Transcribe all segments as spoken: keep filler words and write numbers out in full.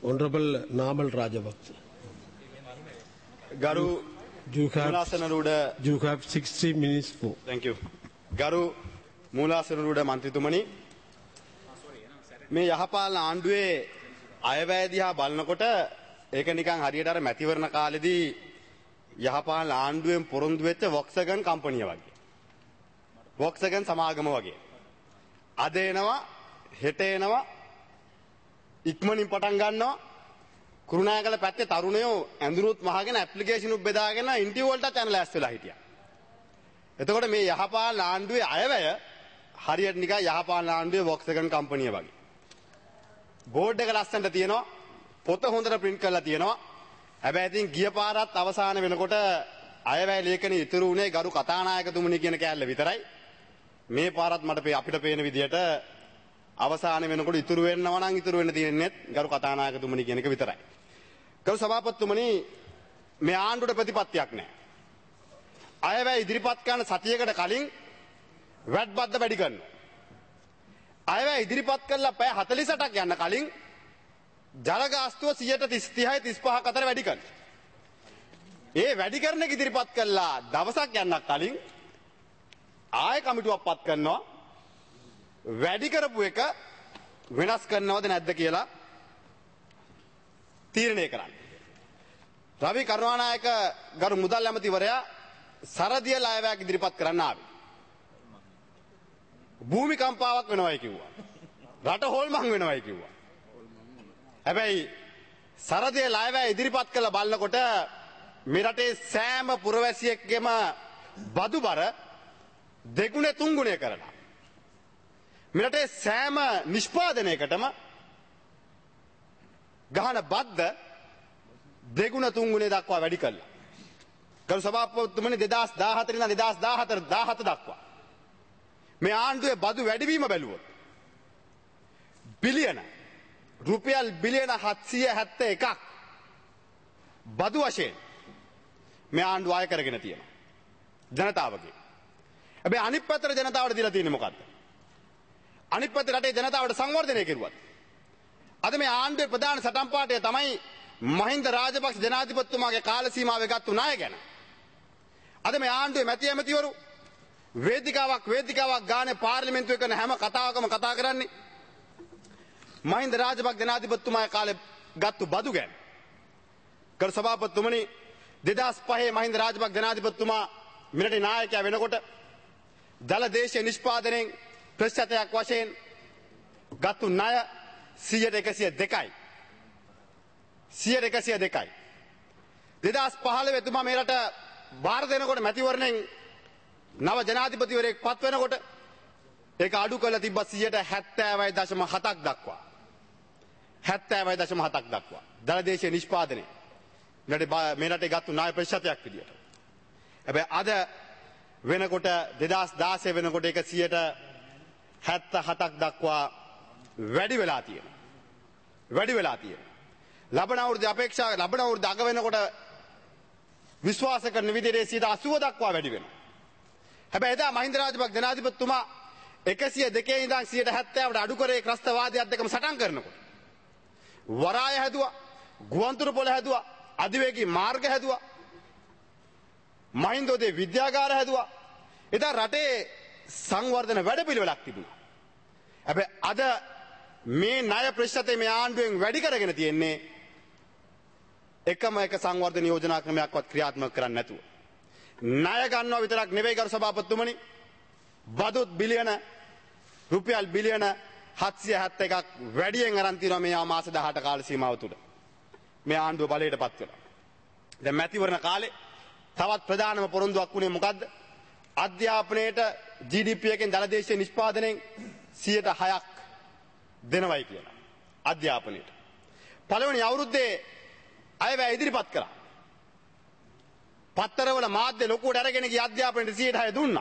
Honorable Namal Rajapaksa. Garu Mulasanuruda, you have sixty minutes for. Thank you. Garu Mulasanuruda Mantritumani. මේ යහපාලන ආණ්ඩුවේ අයවැය දිහා බලනකොට ඒක නිකන් හරියට අර මැතිවරණ කාලෙදී යහපාලන ආණ්ඩුවෙන් පොරොන්දු වෙච්ච Volkswagen කම්පැනි වගේ. Volkswagen සමාගම වගේ. අද එනවා, හෙට එනවා, ඉක්මනින් පටන් ගන්නවා. කුරුණෑගල පැත්තේ තරුණයෝ ඇඳුනුත් මහගෙන ඇප්ලිකේෂන් උත් බෙදාගෙන ඉන්ටර්විව් වලට channel ඇස් වෙලා හිටියා. එතකොට මේ යහපාලන ආණ්ඩුවේ අයවැය හරියට නිකන් යහපාලන ආණ්ඩුවේ Volkswagen කම්පැනි වගේ. බෝඩ් එක ලස්සනට තියෙනවා, පොත හොඳට print කරලා තියෙනවා. හැබැයි ඉතින් ගිය පාරත් අවසාන වෙනකොට අයවැය ලේඛනයේ ඉතුරු උනේ ගරු කතානායකතුමනි කියන කෑල්ල විතරයි. මේ පාරත් මට අපිට පේන විදිහට අවසාන වෙනකොට ඉතුරු වෙනවා නම් ඉතුරු වෙන්න තියෙන්නේ ගරු කතානායකතුමනි කියන එක විතරයි. ගරු සභාපතිතුමනි, මේ ආණ්ඩුවට ප්‍රතිපත්තියක් නැහැ. අයවැය ඉදිරිපත් කරන සතියකට කලින් වැට් බද්ද වැඩි කරනවා. අයවැය ඉදිරිපත් කළා පැය හතළිස් අටක් යන කලින් ජල ගාස්තුව සියයට තිස් තිහයි තිස් පහක් අතර වැඩි කරනවා. ඒ වැඩි කරන එක ඉදිරිපත් කළා දවසක් යන්නක් කලින් ආයෙ කමිටුවක් පත් කරනවා. වැඩි කරපු එක වෙනස් කරනවද නැද්ද කියලා තීරණය කරන්න. රවි කරුණානායක ගරු මුදල් ඇමතිවරයා සරදිය අයවැයක් ඉදිරිපත් කරන්න ආවේ. භූමිකම්පාවක් වෙනවයි කිව්වා. රට හොල්මන් වෙනවයි කිව්වා. හැබැයි සරදිය අයවැය ඉදිරිපත් කළ බලනකොට මේ රටේ සෑම පුරවැසියෙක්ගේම බදු බර දෙගුණේ තුන්ගුණේ කරලා මේ රටේ සෑම නිෂ්පාදනයකටම ගහන බද්ද දෙගුණ තුන්ගුණේ දක්වා වැඩි කළා. ගරු සභාපතිතුමනි, දෙදාස් දාහතර ඉඳන් දෙදාස් දාහතර දාහත දක්වා මේ ආණ්ඩුවේ බදු වැඩිවීම බැලුවොත් බිලියන රුපියල් බිලියන හත්සිය හැත්තෑ එකක් බදු වශයෙන් මේ ආණ්ඩුව ආය කරගෙන තියෙනවා ජනතාවගේ. හැබැයි අනිත් පැත්තට ජනතාවට දීලා තියෙන්නේ මොකද්ද? අනිත් පැත්තේ රටේ ජනතාවට සංවර්ධනය කෙරුවත්. අද මේ ආණ්ඩුවේ ප්‍රධාන සටන් පාඨය තමයි මහින්ද රාජපක්ෂ ජනාධිපතිතුමාගේ කාල සීමාවේ ගත්තු ණය ගැන. අද මේ ආණ්ඩුවේ මැති ඇමතිවරු වේදිකාවක් වේදිකාවක් ගානේ පාර්ලිමේන්තුවේ කරන හැම කතාවකම කතා කරන්නේ මහින්ද රාජපක්ෂ ජනාධිපතිතුමාගේ කාලේ ගත්තු බදු ගැන. ගරු සභාපතිතුමනි, දෙදාස් පහේ මහින්ද රාජපක්ෂ ජනාධිපතිතුමා මිරටේ නායකයා වෙනකොට ජල දේශීය නිෂ්පාදනයෙන් ප්‍රතිශතයක් වශයෙන් ගත්තු ණය සියයට එකසිය දෙකයි. සියයට එකසිය දෙකයි. දෙදාස් පහළොව එතුමා මේ රට බාර දෙනකොට මැතිවරණයෙන් නව ජනාධිපතිවරයෙක් පත් වෙනකොට ඒක අඩු කරලා තිබ්බා සියයට හැත්තෑවයි දශම හතක් දක්වා. හැත්තෑවයි දශම හතක් දක්වා. දලදේශීය නිෂ්පාදනය මේ රටේ ගත්තු ණය ප්‍රතිශතයක් විදියට. හැබැයි අද වෙනකොට දෙදාස් දාසය වෙනකොට ඒක සියයට හැත්තෑ හතක් දක්වා වැඩි වෙලා තියෙනවා. වැඩි වෙලා තියෙනවා. ලබන අවුරුද්දේ අපේක්ෂා ලබන අවුරුද්ද අග වෙනකොට විශ්වාස කරන විදිහට සියයට අසූව දක්වා වැඩි වෙනවා. හැබැයි එදා මහින්ද රාජපක්ෂ ජනාධිපතිතුමා එකසිය දෙකේ ඉඳන් සියයට හැත්තෑවට අඩු කරේ ක්‍රස්තවාදයත් එක්කම සටන් කරනකොට වරාය හැදුවා, ගුවන්තොටු පොළ හැදුවා, අධිවේගී මාර්ග හැදුවා, මහින්දෝදේ විද්‍යාගාර හැදුවා. එදා රටේ සංවර්ධන වැඩපිළිවෙලක් තිබුණා. හැබැයි අද මේ ණය ප්‍රතිශතය මේ ආණ්ඩුවෙන් වැඩි කරගෙන තියෙන්නේ එකම එක සංවර්ධන යෝජනා ක්‍රමයක්වත් ක්‍රියාත්මක කරන්නේ නැතුව. ණය ගන්නවා විතරක් නෙවෙයි ගරු සභාපතිතුමනි, බදුත් බිලියන රුපියල් බිලියන හත්සිය හැත්තෑ එකක් වැඩියෙන් අරන් තියෙනවා මේ මාස දහඅට කාල සීමාව තුළ. මේ ආණ්ඩුව බලයට පත් වෙලා. දැන් මැතිවරණ කාලේ තවත් ප්‍රධානම පොරොන්දුවක් වුණේ මොකද්ද? අධ්‍යාපනයේට ජී ඩී පී එකෙන් දලදේශීය නිෂ්පාදනයෙන් සියයට හයක් දෙනවයි කියලා. අධ්‍යාපනයේට. පළවෙනි අවුරුද්දේ අයවැය ඉදිරිපත් කරා. පත්තරවල මාධ්‍ය ලොකුවට අරගෙන ගිය අධ්‍යාපනයට සියයට හය දුන්නා.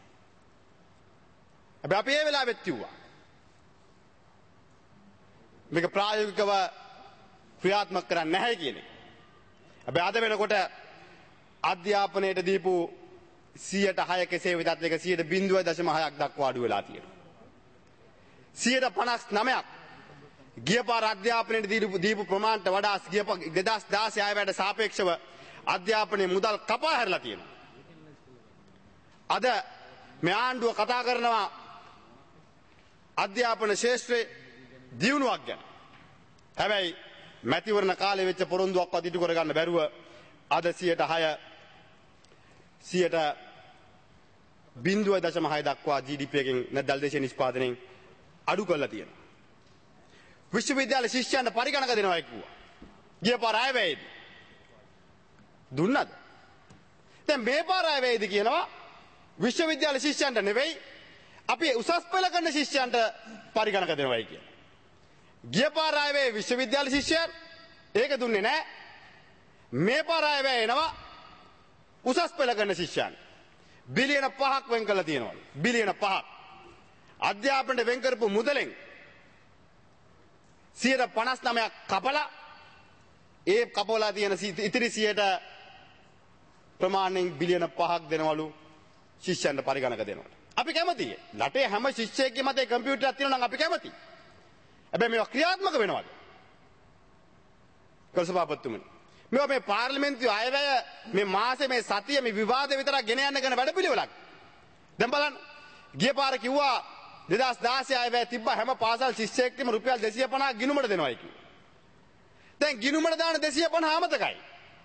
හැබැයි අපි ඒ වෙලාවෙත් කිව්වා මේක ප්‍රායෝගිකව ක්‍රියාත්මක කරන්නේ නැහැ කියන එක. හැබැයි අද වෙනකොට අධ්‍යාපනයට දීපු සියයට හය කෙසේ වෙතත් එක සියයට බිංදුව දශම හයක් දක්වා අඩු වෙලා තියෙනවා. සියයට පනස් නවයක් ගිය පාර අධ්‍යාපනයේ දීපු දීපු ප්‍රමාණයට වඩා ගිය දෙදාස් දාසය අයවැයට සාපේක්ෂව අධ්‍යාපනයේ මුදල් කපා හැරලා තියෙනවා. අද මේ ආණ්ඩුව කතා කරනවා අධ්‍යාපන ශාස්ත්‍රයේ දියුණුවක් ගැන. හැබැයි මැතිවරණ කාලේ වෙච්ච පොරොන්දුවක්වත් ඉටු කරගන්න බැරුව අද සියයට හය සියයට බිංදුව දශම හය දක්වා ජී ඩී පී එකෙන් නැත්නම් දේශීය නිෂ්පාදනයෙන් අඩු කරලා තියෙනවා. විශ්වවිද්‍යාල ශිෂ්‍යයන්ට පරිගණක දෙනවා කිව්වා. ගිය පාර අයවැයේදී දුන්නද? දැන් මේ පාර අයවැයේදී කියනවා විශ්වවිද්‍යාල ශිෂ්‍යයන්ට නෙවෙයි අපි උසස් පෙළ කරන ශිෂ්‍යයන්ට පරිගණක දෙනවායි කියලා. ගිය පාර අයවැයේ විශ්වවිද්‍යාල ශිෂ්‍යයන් ඒක දුන්නේ නැහැ. මේ පාර අයවැය එනවා උසස් පෙළ කරන ශිෂ්‍යයන්. බිලියන පහක් වෙන් කරලා තියෙනවා. බිලියන පහක්. අධ්‍යාපනයට වෙන් කරපු මුදලෙන් සියයට පනස් නවයක් කපලා ඒ කපවලා තියෙන ඉතිරි සියයට ප්‍රමාණයෙන් බිලියන පහක් දෙනවලු ශිෂ්‍යයන්ට පරිගණක දෙනවට. අපි කැමතියි. රටේ හැම ශිෂ්‍යයෙක්ගේ මතේ කම්පියුටරයක් තියෙනවා නම් අපි කැමතියි. හැබැයි මේවා ක්‍රියාත්මක වෙනවද? කල්සභාපතිතුමනි. මේවා මේ පාර්ලිමේන්තුවේ අයවැය මේ මාසේ මේ සතිය මේ විවාද විතරක් ගෙන යන්න කරන වැඩපිළිවෙලක්. දැන් බලන්න. ගිය පාර කිව්වා දෙදාස් දාසය අයවැය තිබ්බ හැම පාසල් ශිෂ්‍යයෙක්ටම රුපියල් දෙසිය පනහක් ගිණුමට දෙනවායි කිව්වා. දැන් ගිණුමට දාන දෙසිය පනහ අමතකයි.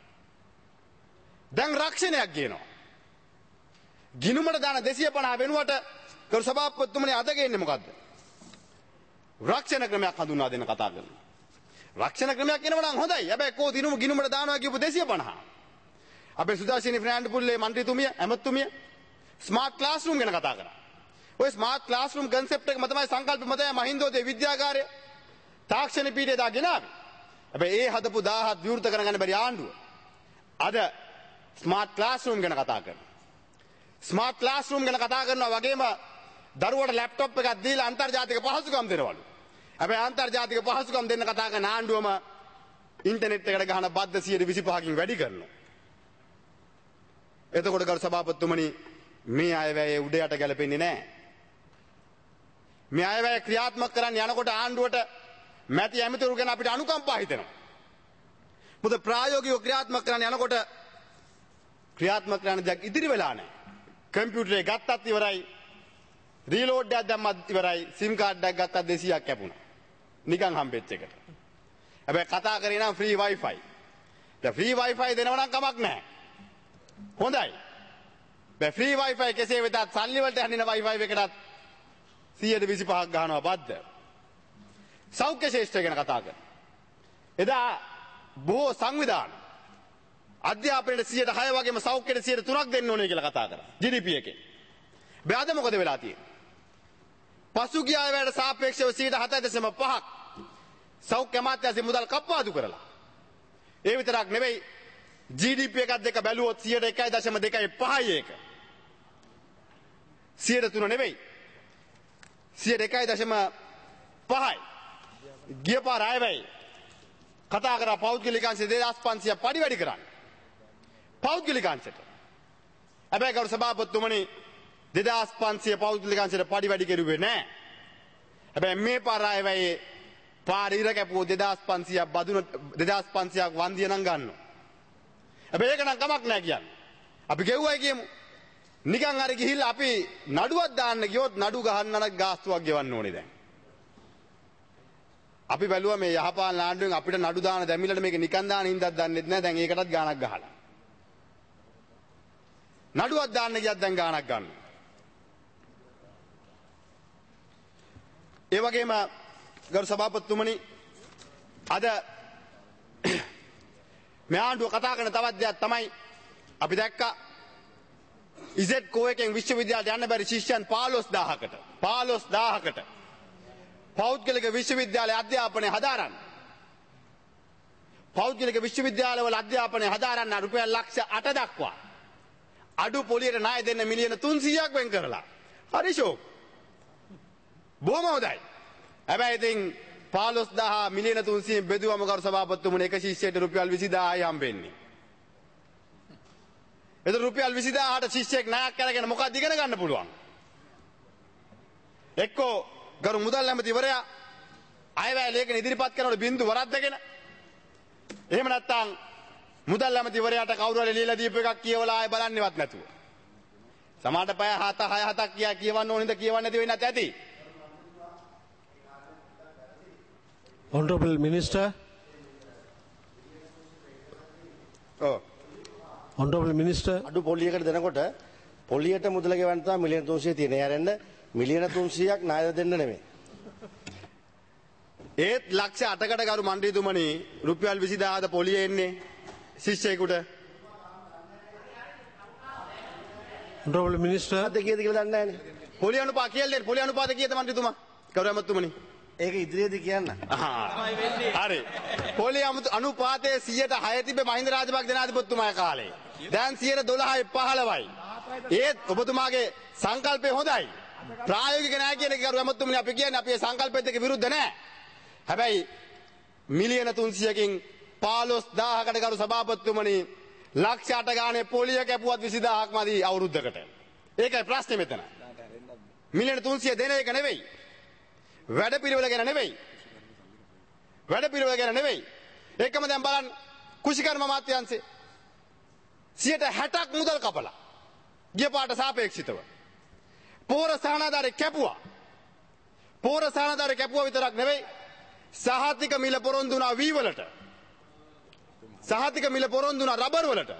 දැන් රක්ෂණයක් ගේනවා. ගිණුමට දාන දෙසිය පනහ වෙනුවට කරු සභාපතිතුමනි අද ගේන්නේ මොකද්ද? රක්ෂණ ක්‍රමයක් හඳුන්වා දෙන්න කතා කරනවා. රක්ෂණ ක්‍රමයක් කියනවා නම් හොඳයි. හැබැයි කෝ දිනුම ගිණුමට දානවා කියපු දෙසිය පනහ. අපේ සුදාසිනි ෆර්නෑන්ඩ් පුල්ලේ മന്ത്രിතුමිය ඇමතුමිය ස්මාර්ට් ක්ලාස්රූම් ගැන කතා කරා. ඔය ස්මාර්ට් ක්ලාස්රූම් කන්සෙප්ට් එක මතමයි සංකල්ප මතය මහින්දෝදේ විද්‍යාගාරය තාක්ෂණ පීඨය දා ගෙනාවේ. හැබැයි ඒ හදපු දාහත් විවෘත කරගන්න බැරි ආණ්ඩුව අද ස්මාර්ට් ක්ලාස්රූම් ගැන කතා කරනවා. ස්මාර්ට් ක්ලාස්රූම් ගැන කතා කරනවා වගේම දරුවට ලැප්ටොප් එකක් දීලා අන්තර්ජාතික පහසුකම් දෙනවලු. හැබැයි අන්තර්ජාතික පහසුකම් දෙන්න කතා කරන ආණ්ඩුවම ඉන්ටර්නෙට් එකට ගහන බද්ද සියයට විසි පහකින් වැඩි කරනවා. එතකොට ගරු සභාපතිතුමනි මේ අයවැය උඩ යට ගැලපෙන්නේ නැහැ. මේ අයවැය ක්‍රියාත්මක කරන්න යනකොට ආණ්ඩුවට මැති ඇමතිවරු ගැන අපිට අනුකම්පා හිතෙනවා. මොකද ප්‍රායෝගිකව ක්‍රියාත්මක කරන්න යනකොට ක්‍රියාත්මක කරන්න දෙයක් ඉදිරි වෙලා නැහැ. කම්පියුටරේ ගත්තත් ඉවරයි. රීලෝඩ් එකක් දැම්මත් ඉවරයි. සිම් කාඩ් එකක් ගත්තත් දෙසියක් කැපුණා. නිකන් හම්බෙච්ච එකට. හැබැයි කතා කරේ නම් ෆ්‍රී වයිෆයි. දැන් ෆ්‍රී වයිෆයි දෙනව නම් කමක් නැහැ. හොඳයි. දැන් ෆ්‍රී වයිෆයි කෙසේ වෙතත් සල්ලි වලට හඳින වයිෆයි එකටත් සියයට විසි පහක් ගන්නවා බද්ද. සෞඛ්‍ය ශාස්ත්‍රය ගැන කතා කරා. එදා බොහෝ සංවිධාන අධ්‍යාපනයේ සියයට හය වගේම සෞඛ්‍යයට සියයට තුනක් දෙන්න ඕනේ කියලා කතා කරා. ජී ඩී පී එකේ. බෑද මොකද වෙලා තියෙන්නේ? පසුගිය අයවැයට සාපේක්ෂව සියයට හතයි දශම පහක් සෞඛ්‍ය අමාත්‍යාංශයේ මුදල් කප්පාදු කරලා. ඒ විතරක් නෙවෙයි ජී ඩී පී එකක් දෙක බැලුවොත් සියයට එකයි දශම දෙකයි පහයි ඒක. සියයට තුන නෙවෙයි. සියයට එකයි දශම පහයි. ගිය පාර අයවැය කතා කරා පෞද්ගලික අංශ දෙදාස් පන්සියයක් පඩි වැඩි කරන්න. පෞද්ගලික අංශයට. හැබැයි ගරු සභාපතිතුමනි දෙදාස් පන්සිය පෞද්ගලික අංශයට පඩි වැඩි කෙරුවේ නැහැ. හැබැයි මේ පාර අයවැයේ පාර ඉර කැපුවෝ දෙදාස් පන්සියයක් බදුන දෙදාස් පන්සියයක් වන්දිය නම් ගන්නවා. හැබැයි ඒක නම් කමක් නැහැ කියන්නේ. අපි ගෙව්වයි කියමු. නිකන් හරි ගිහිල්ලා අපි නඩුවක් දාන්න ගියොත් නඩු ගහන්න නම් ගාස්තුවක් ගෙවන්න ඕනේ දැන්. අපි බැලුවා මේ යහපාලන ආණ්ඩුවෙන් අපිට නඩු දාන දැමිලට මේක නිකන් දාන හින්දාක් දන්නෙත් නැහැ. දැන් ඒකටත් ගාණක් ගහලා. නඩුවක් දාන්න ගියත් දැන් ගාණක් ගන්නවා. ඒ වගේම ගරු සභාපතිතුමනි අද මේ ආණ්ඩුව කතා කරන තවත් දෙයක් තමයි අපි දැක්කා ඉසෙඩ් කෝ එකෙන් විශ්වවිද්‍යාලයට යන්න බැරි ශිෂ්‍යයන් පහළොස් දාහකට පහළොස් දාහකට පෞද්ගලික විශ්වවිද්‍යාලයේ අධ්‍යාපනය හදාරන්න. පෞද්ගලික විශ්වවිද්‍යාලවල අධ්‍යාපනය හදාරන්න රුපියල් ලක්ෂ අට දක්වා අඩු පොලියට ණය දෙන්න මිලියන තුන්සීයක් වෙන් කරලා. හරි ෂෝක්. බොහොම හොඳයි. හැබැයි ඉතින් පහළොස් දාහ මිලියන තුන්සීයෙන් බෙදුවම කරු සභාපතිතුමනි එක ශිෂ්‍යයට රුපියල් විසිදාහයි හම්බෙන්නේ. එතන රුපියල් විසිදාහට ශිෂ්‍යයෙක් ණයක් කරගෙන මොකක්ද ඉගෙන ගන්න පුළුවන්? එක්කෝ ගරු මුදල් ඇමතිවරයා අයවැය ලේඛන ඉදිරිපත් කරනකොට බින්දු වරද්දගෙන එහෙම නැත්නම් මුදල් ඇමතිවරයාට කවුරු හරි ලියලා දීපු එකක් කියවලා ආය බලන්නේවත් නැතුව සමහරට පැය හත හය හතක් කියා කියවන්න ඕනින්ද කියවන්නේ නැති වෙන්නත් ඇති. Honorable Minister. ඔව්. Honorable Minister. අඩු පොලියකට දෙනකොට පොලියට මුදල ගෙවන්න තමයි මිලියන තුන්සිය තියෙන. ඒ හැරෙන්න මිලියන තුන්සියක් ණය දෙන්න නෙමෙයි. ඒත් ලක්ෂ අටකට ගරු මන්ත්‍රීතුමනි රුපියල් විසිදාහද පොලිය එන්නේ ශිෂ්‍යයෙකුට. Honorable Minister. අද කීයද කියලා දන්නේ නැහැනේ. පොලිය අනුපාත කියලා දෙන්න. පොලිය අනුපාත කීයද මන්ත්‍රීතුමා? ගරු ඇමතුමනි. ඒක ඉදිරියේදී කියන්න. හරි. පොලිය අනුපාතයේ සියයට හය තිබ්බේ මහින්ද රාජපක්ෂ ජනාධිපතිතුමාගේ කාලේ. දැන් සියයට දොළහයි පහළොවයි. ඒත් ඔබතුමාගේ සංකල්පය හොඳයි. ප්‍රායෝගික නැහැ කියන එක ගරු ඇමතුමනි අපි කියන්නේ අපි ඒ සංකල්පෙත් එක්ක විරුද්ධ නැහැ. හැබැයි මිලියන තුන්සියකින් පහළොස් දාහකට ගරු සභාපතිතුමනි ලක්ෂ අට ගානේ පොලිය කැපුවත් විසිදාහක් මදි අවුරුද්දකට. ඒකයි ප්‍රශ්නේ මෙතන. මිලියන තුන්සිය දෙන එක නෙවෙයි. වැඩ පිළිවෙල ගැන නෙවෙයි. වැඩ පිළිවෙල ගැන නෙවෙයි. ඒකම දැන් බලන්න කුෂිකර්ම අමාත්‍යාංශේ සියයට හැටක් මුදල් කපලා ගිය පාට සාපේක්ෂිතව පෝර සහනාධාරය කැපුවා. පෝර සහනාධාරය කැපුවා විතරක් නෙවෙයි සහතික මිල පොරොන්දු වුණා වී වලට. සහතික මිල පොරොන්දු වුණා රබර් වලට.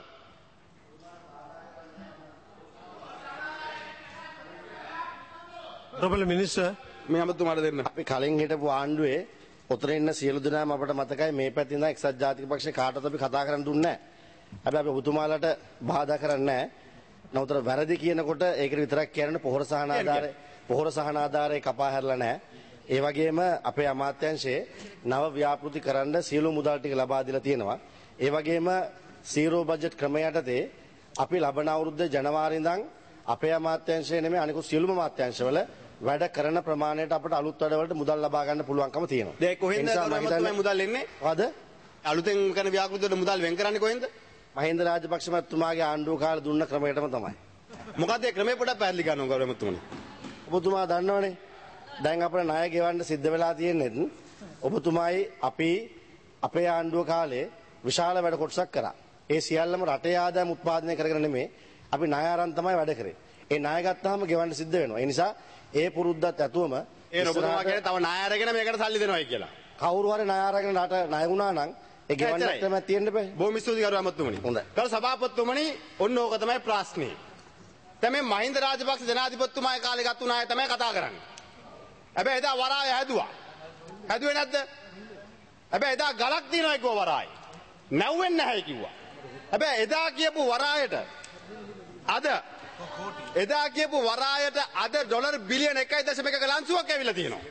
Honorable Minister. මේ අමතුමාට දෙන්න. අපි කලින් හිටපු ආණ්ඩුවේ උතර ඉන්න සියලු දෙනාම අපට මතකයි මේ පැත්තේ ඉඳන් එක්සත් ජාතික පක්ෂේ කාටවත් අපි කතා කරන්න දුන්නේ නැහැ. හැබැයි අපි ඔබතුමාලට බාධා කරන්නේ නැහැ. නමුතර වැරදි කියනකොට ඒකට විතරක් කියන්නේ පොහොර සහන ආධාරය පොහොර සහන ආධාරය කපා හැරලා නැහැ. ඒ වගේම අපේ අමාත්‍යාංශයේ නව ව්‍යාපෘති කරන්න සියලු මුදල් ටික ලබා දීලා තියෙනවා. ඒ වගේම සීරෝ බජට් ක්‍රමය යටතේ අපි ලබන අවුරුද්දේ ජනවාරි ඉඳන් අපේ අමාත්‍යාංශය නෙමෙයි අනිකුත් සියලුම අමාත්‍යාංශවල වැඩ කරන ප්‍රමාණයට අපට අලුත් වැඩවලට මුදල් ලබා ගන්න පුළුවන්කම තියෙනවා. දැන් කොහෙන්ද ගරු මුදල් එන්නේ? අද අලුතෙන් කරන ව්‍යාපෘති වල මුදල් වෙන් කරන්නේ කොහෙන්ද? මහින්ද රාජපක්ෂ මහත්මයාගේ ආණ්ඩුව කාලේ දුන්න ක්‍රමයටම තමයි. මොකද ඒ ක්‍රමේ පොඩක් පැහැදිලි කරනවා ගරු මහත්මයානි. ඔබතුමා දන්නවනේ. දැන් අපේ ණය ගෙවන්න සිද්ධ වෙලා තියෙන්නේ ඔබතුමායි අපි අපේ ආණ්ඩුව කාලේ විශාල වැඩ කොටසක් කරා. ඒ සියල්ලම රටේ ආදායම උත්පාදනය කරගෙන නෙමෙයි අපි ණය අරන් තමයි වැඩ කරේ. ඒ ණය ගත්තාම ගෙවන්න සිද්ධ වෙනවා. ඒ නිසා ඒ පුරුද්දත් ඇතුවම ඒ ඔබතුමා කියන්නේ තව ණය අරගෙන මේකට සල්ලි දෙනවයි කියලා. කවුරු හරි ණය අරගෙන රට ණය වුණා නම් ඒ ගෙවන්න තමයි තියෙන්න බෑ. බොහොම ස්තුතියි ගරු අමතුමනි. හොඳයි. ගරු සභාපතිතුමනි ඔන්න ඕක තමයි ප්‍රශ්නේ. දැන් මේ මහින්ද රාජපක්ෂ ජනාධිපතිතුමාගේ කාලේ ගත්ත ණය තමයි කතා කරන්නේ. හැබැයි එදා වරාය හැදුවා. හැදුවේ නැද්ද? හැබැයි එදා ගලක් තියනවා කිව්වා වරාය. නැව්වෙන්නේ නැහැ කිව්වා. හැබැයි එදා කියපු වරායට අද එදා කියපු වරායට අද ඩොලර් බිලියන එකයි දශම එකක ලන්සුවක් ඇවිල්ලා තියෙනවා.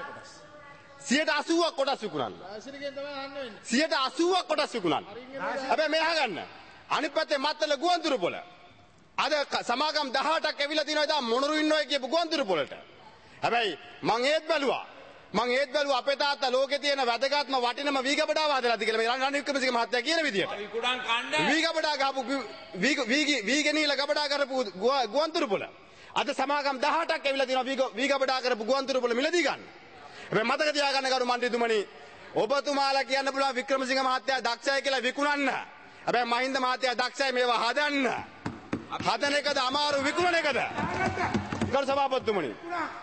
සියයට අසූවක් කොටස් විකුණන්න. සියයට අසූවක් කොටස් විකුණන්න. හැබැයි මේ අහගන්න. අනිත් පැත්තේ මත්තල ගුවන්තුරු පොළ. අද සමාගම් දහඅටක් ඇවිල්ලා තියෙනවා එදා මොනරු ඉන්නවා කියපු ගුවන්තුරු පොළට. හැබැයි මං ඒත් බැලුවා. මං ඒත් බැලුවා අපේ තාත්තා ලෝකේ තියෙන වැදගත්ම වටිනම වීගබඩාව හදලාද කියලා මේ රණවීර වික්‍රමසිංහ මහත්තයා කියන විදියට. වීගබඩා ගහපු වීගි වීගෙනීල ගබඩා කරපු ගුවන්තුරු පොළ. අද සමාගම් දහඅටක් ඇවිල්ලා තියෙනවා වීගබඩා කරපු ගුවන්තුරු පොළ මිලදී ගන්න. හැබැයි මතක තියාගන්න ගරු මන්ත්‍රීතුමනි ඔබතුමාලා කියන්න පුළුවන් වික්‍රමසිංහ මහත්තයා දක්ෂයි කියලා විකුණන්න. හැබැයි මහින්ද මහත්තයා දක්ෂයි මේවා හදන්න. හදන එකද අමාරු විකුණන එකද? ගරු සභාපතිතුමනි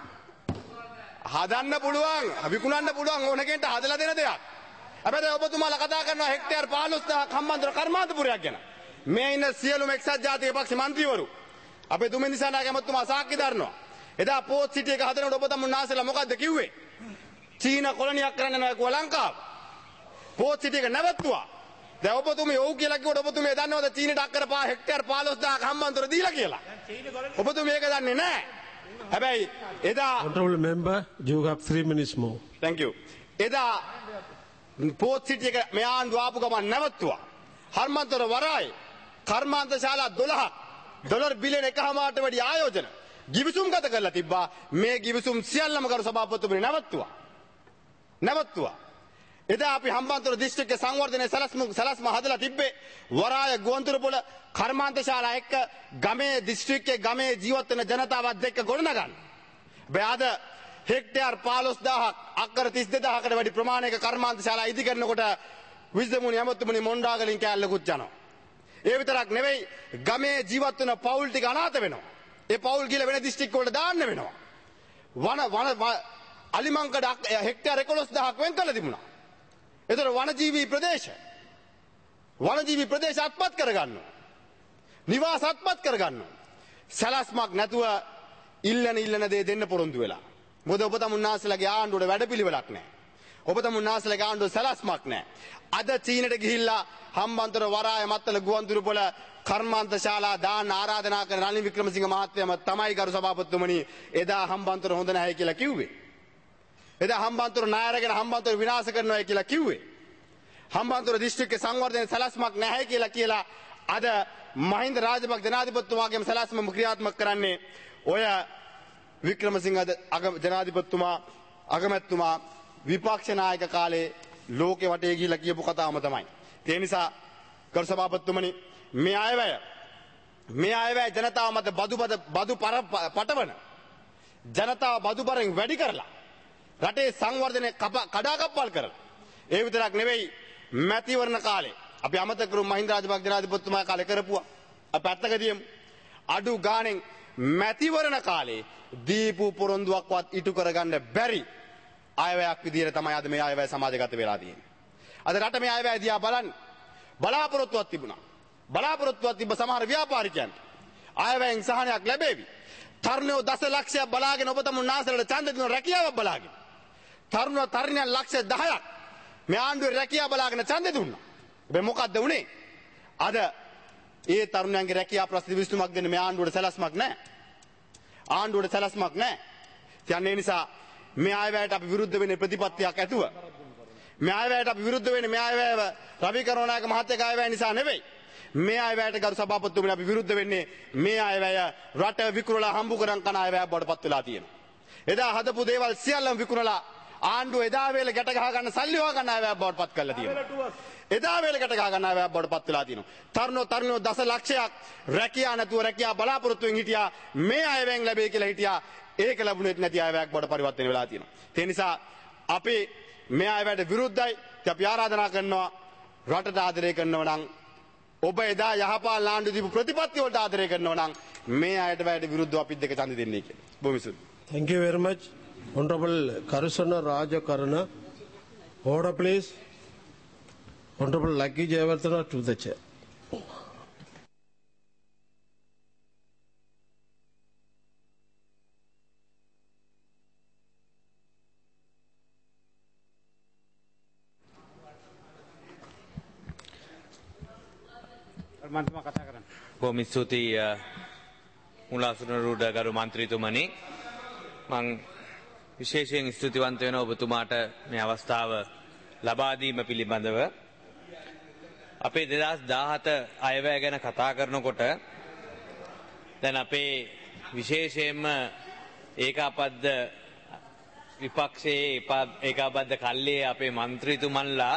හදන්න පුළුවන් විකුණන්න පුළුවන් ඕන කෙනෙක්ට හදලා දෙන දෙයක්. හැබැයි ඔබතුමාලා කතා කරනවා හෙක්ටයාර් පහළොස් දහසක් හම්බන්තොට කර්මාන්තපුරයක් ගැන. මේ ඉන්න සියලුම එක්සත් ජාතික පක්ෂ මන්ත්‍රීවරු අපේ දුමින්ද සනාගේ මහත්මයා සාක්ෂි දරනවා. එදා පෝත් සිටි එක හදනකොට ඔබ තමුන්නාසලා මොකද්ද කිව්වේ? චීන කොලොනියක් කරන්න යනවා කිව්වා ලංකාව. පෝත් සිටි එක නැවතුවා. දැන් ඔබතුමී ඔව් කියලා කිව්වට ඔබතුමී දන්නවද චීනට අක්කර පහ හෙක්ටයාර් පහළොස් දහසක් හම්බන්තොට දීලා කියලා? ඔබතුමී ඒක දන්නේ නැහැ. හැබැයි එදා Honorable member, you have three minutes more. Thank you. එදා පෝත් සිටි එක මේ ආණ්ඩුව ආපු ගමන් නැවතුවා. හර්මන්තොට වරායි කර්මාන්ත ශාලා දොළහක් ඩොලර් බිලියන එකමාරට වැඩි ආයෝජන ගිවිසුම් ගත කරලා තිබ්බා. මේ ගිවිසුම් සියල්ලම කරු සභාපතිතුමනි නැවතුවා. නැවතුවා. එදා අපි හම්බන්තොට දිස්ත්‍රික්කයේ සංවර්ධනයේ සලස්ම සලස්ම හදලා තිබ්බේ වරාය ගුවන්තොට පොළ කර්මාන්ත ශාලා එක්ක ගමේ දිස්ත්‍රික්කයේ ගමේ ජීවත් වෙන ජනතාවත් එක්ක ගොඩනගන්න. බෑ අද හෙක්ටයාර් පහළොස් දහසක් අක්කර තිස් දෙදහසකට වැඩි ප්‍රමාණයක කර්මාන්ත ශාලා ඉදි කරනකොට විසමුණි ඇමතුමුණි මොණ්ඩාගලින් කෑල්ලකුත් යනවා. ඒ විතරක් නෙවෙයි ගමේ ජීවත් වෙන පවුල් ටික අනාථ වෙනවා. ඒ පවුල් ගිහලා වෙන දිස්ත්‍රික්ක වලට දාන්න වෙනවා. වන වන අලිමංකඩ හෙක්ටයාර් එකොළොස් දහසක් වෙන් කළ තිබුණා. ඒතර වනජීවී ප්‍රදේශ වනජීවී ප්‍රදේශ අත්පත් කරගන්නවා. නිවාස අත්පත් කරගන්නවා. සැලැස්මක් නැතුව ඉල්ලන ඉල්ලන දේ දෙන්න පොරොන්දු වෙලා. මොකද ඔබ තමුන්නාසලගේ ආණ්ඩුවට වැඩපිළිවෙලක් නැහැ. ඔබ තමුන්නාසලගේ ආණ්ඩුවේ සැලැස්මක් නැහැ. අද චීනට ගිහිල්ලා හම්බන්තොට වරාය මත්තල ගුවන්තුරුපොළ කර්මාන්ත ශාලා දාන්න ආරාධනා කරන රනිල් වික්‍රමසිංහ මහත්තයාම තමයි ගරු සභාපතිතුමනි එදා හම්බන්තොට හොඳ නැහැ කියලා කිව්වේ. එදා හම්බන්තොට ණයරගෙන හම්බන්තොට විනාශ කරනවා කියලා කිව්වේ. හම්බන්තොට දිස්ත්‍රික්කේ සංවර්ධන සැලැස්මක් නැහැ කියලා කියලා අද මහින්ද රාජපක්ෂ ජනාධිපතිතුමාගේම සැලැස්ම ක්‍රියාත්මක කරන්නේ ඔය වික්‍රමසිංහ ජනාධිපතිතුමා අගමැතිතුමා විපක්ෂ නායක කාලේ ලෝකේ වටේ ගිහිලා කියපු කතාවම තමයි. ඒ නිසා ගරු සභාපතිතුමනි මේ අයවැය මේ අයවැය ජනතාව මත බදු බදු පටවන ජනතාව බදු බරෙන් වැඩි කරලා රටේ සංවර්ධනය කඩාකප්පල් කරලා ඒ විතරක් නෙවෙයි මැතිවරණ කාලේ අපි අමතක කරු මහින්ද රාජපක්ෂ ජනාධිපතිතුමා කාලේ කරපුවා අපි පැත්තකදීමු අඩු ගාණෙන් මැතිවරණ කාලේ දීපු පොරොන්දුවක්වත් ඉටු කරගන්න බැරි අයවැයක් විදියට තමයි අද මේ අයවැය සමාජගත වෙලා තියෙන්නේ. අද රට මේ අයවැය දිහා බලන්න බලාපොරොත්තුවක් තිබුණා. බලාපොරොත්තුවක් තිබ්බ සමහර ව්‍යාපාරිකයන්ට අයවැයෙන් සහනයක් ලැබෙවි. තරුණයෝ දසලක්ෂයක් බලාගෙන ඔබ තමුන් නාසලට ඡන්ද දෙන රැකියාවක් බලාගෙන. තරුණ තරුණියන් ලක්ෂ දහයක් මේ ආණ්ඩුවේ රැකියාව බලාගෙන ඡන්ද දුන්නා. හැබැයි මොකද්ද උනේ? අද ඒ තරුණයන්ගේ රැකියාව ප්‍රශ්න විසඳුමක් දෙන්න මේ ආණ්ඩුවට සැලැස්මක් නැහැ. ආණ්ඩුවට සැලැස්මක් නැහැ. ඒ නිසා මේ අයවැයට අපි විරුද්ධ වෙන්නේ ප්‍රතිපත්තියක් ඇතුව. මේ අයවැයට අපි විරුද්ධ වෙන්නේ මේ අයවැයව රවි කරුණානායක මහත්තයාගේ අයවැය නිසා නෙවෙයි. මේ අයවැයට ගරු සභාපතිතුමනි අපි විරුද්ධ වෙන්නේ මේ අයවැය රට විකුණලා හම්බු කරන් කන අයවැයක් බවට පත් වෙලා තියෙනවා. එදා හදපු දේවල් සියල්ලම විකුණලා ආණ්ඩුව එදා වේල ගැට ගහ ගන්න සල්ලි හොයා ගන්න අයවැයක් බවට පත් කරලා තියෙනවා. එදා වේල ගැට ගහ ගන්න අයවැයක් බවට පත් වෙලා තියෙනවා. තරුණෝ තරුණියෝ දසලක්ෂයක් රැකියා නැතුව රැකියා බලාපොරොත්තුෙන් හිටියා මේ අයවැයෙන් ලැබෙයි කියලා හිටියා. ඒක ලැබුණෙත් නැති අයවැයක් බවට පරිවර්තන වෙලා තියෙනවා. ඒ නිසා අපි මේ අයවැයට විරුද්ධයි. අපි ආරාධනා කරනවා රටට ආදරය කරනවා නම් ඔබ එදා යහපාලන ආණ්ඩුව දීපු ප්‍රතිපත්ති වලට ආදරය කරනවා නම් මේ අයට වැයට විරුද්ධව අපි දෙක ඡන්ද දෙන්නේ කියලා. බොහොම ස්තුතියි. Thank you very much. Honorable Karusana Rajakarana. Order please. Honorable Lucky Jayawardena to the chair. බොහොම ස්තුතියි මුලාසුනරුඩ ගරු මන්ත්‍රීතුමනි. මං විශේෂයෙන් ස්තුතිවන්ත වෙනවා ඔබතුමාට මේ අවස්ථාව ලබා දීම පිළිබඳව. අපේ දෙදහස් දාහත අයවැය ගැන කතා කරනකොට දැන් අපේ විශේෂයෙන්ම ඒකාබද්ධ විපක්ෂයේ ඒකාබද්ධ කල්ලියේ අපේ මන්ත්‍රීතුමන්ලා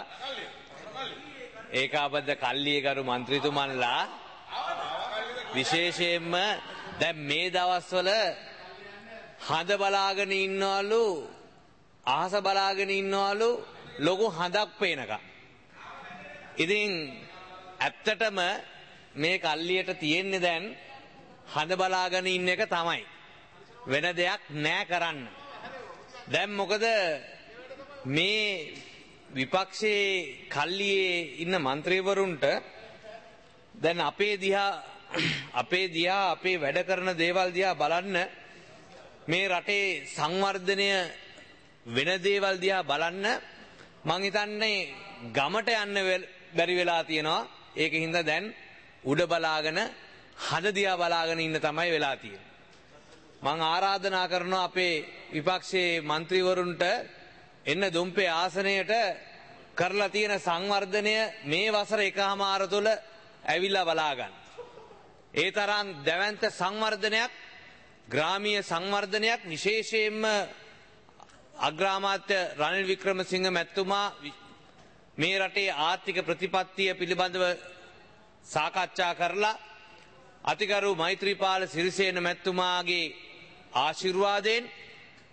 ඒකාබද්ධ කල්ලියේ ගරු මන්ත්‍රීතුමන්ලා විශේෂයෙන්ම දැන් මේ දවස්වල හඳ බලාගෙන ඉන්නවලු අහස බලාගෙන ඉන්නවලු ලොකු හඳක් පේනකම්. ඉතින් ඇත්තටම මේ කල්ලියට තියෙන්නේ දැන් හඳ බලාගෙන ඉන්න එක තමයි. වෙන දෙයක් නෑ කරන්න. දැන් මොකද මේ විපක්ෂයේ කල්ලියේ ඉන්න മന്ത്രിවරුන්ට දැන් අපේ දිහා අපේ දිහා අපේ වැඩ කරන දේවල් දිහා බලන්න මේ රටේ සංවර්ධනය වෙන දේවල් දිහා බලන්න මං හිතන්නේ ගමට යන්න බැරි වෙලා තියෙනවා. ඒකින්ද දැන් උඩ බලාගෙන හඳ දිහා බලාගෙන ඉන්න තමයි වෙලා තියෙන්නේ. මං ආරාධනා කරනවා අපේ විපක්ෂයේ മന്ത്രിවරුන්ට එන්න දුම්පේ ආසනයට කරලා තියෙන සංවර්ධනය මේ වසර එකමාර තුළ ඇවිල්ලා බලා ගන්න. ඒ තරම් දැවැන්ත සංවර්ධනයක් ග්‍රාමීය සංවර්ධනයක් විශේෂයෙන්ම අග්‍රාමාත්‍ය රනිල් වික්‍රමසිංහ මැතිතුමා මේ රටේ ආර්ථික ප්‍රතිපත්තිය පිළිබඳව සාකච්ඡා කරලා අතිගරු මෛත්‍රීපාල සිරිසේන මැතිතුමාගේ ආශිර්වාදයෙන්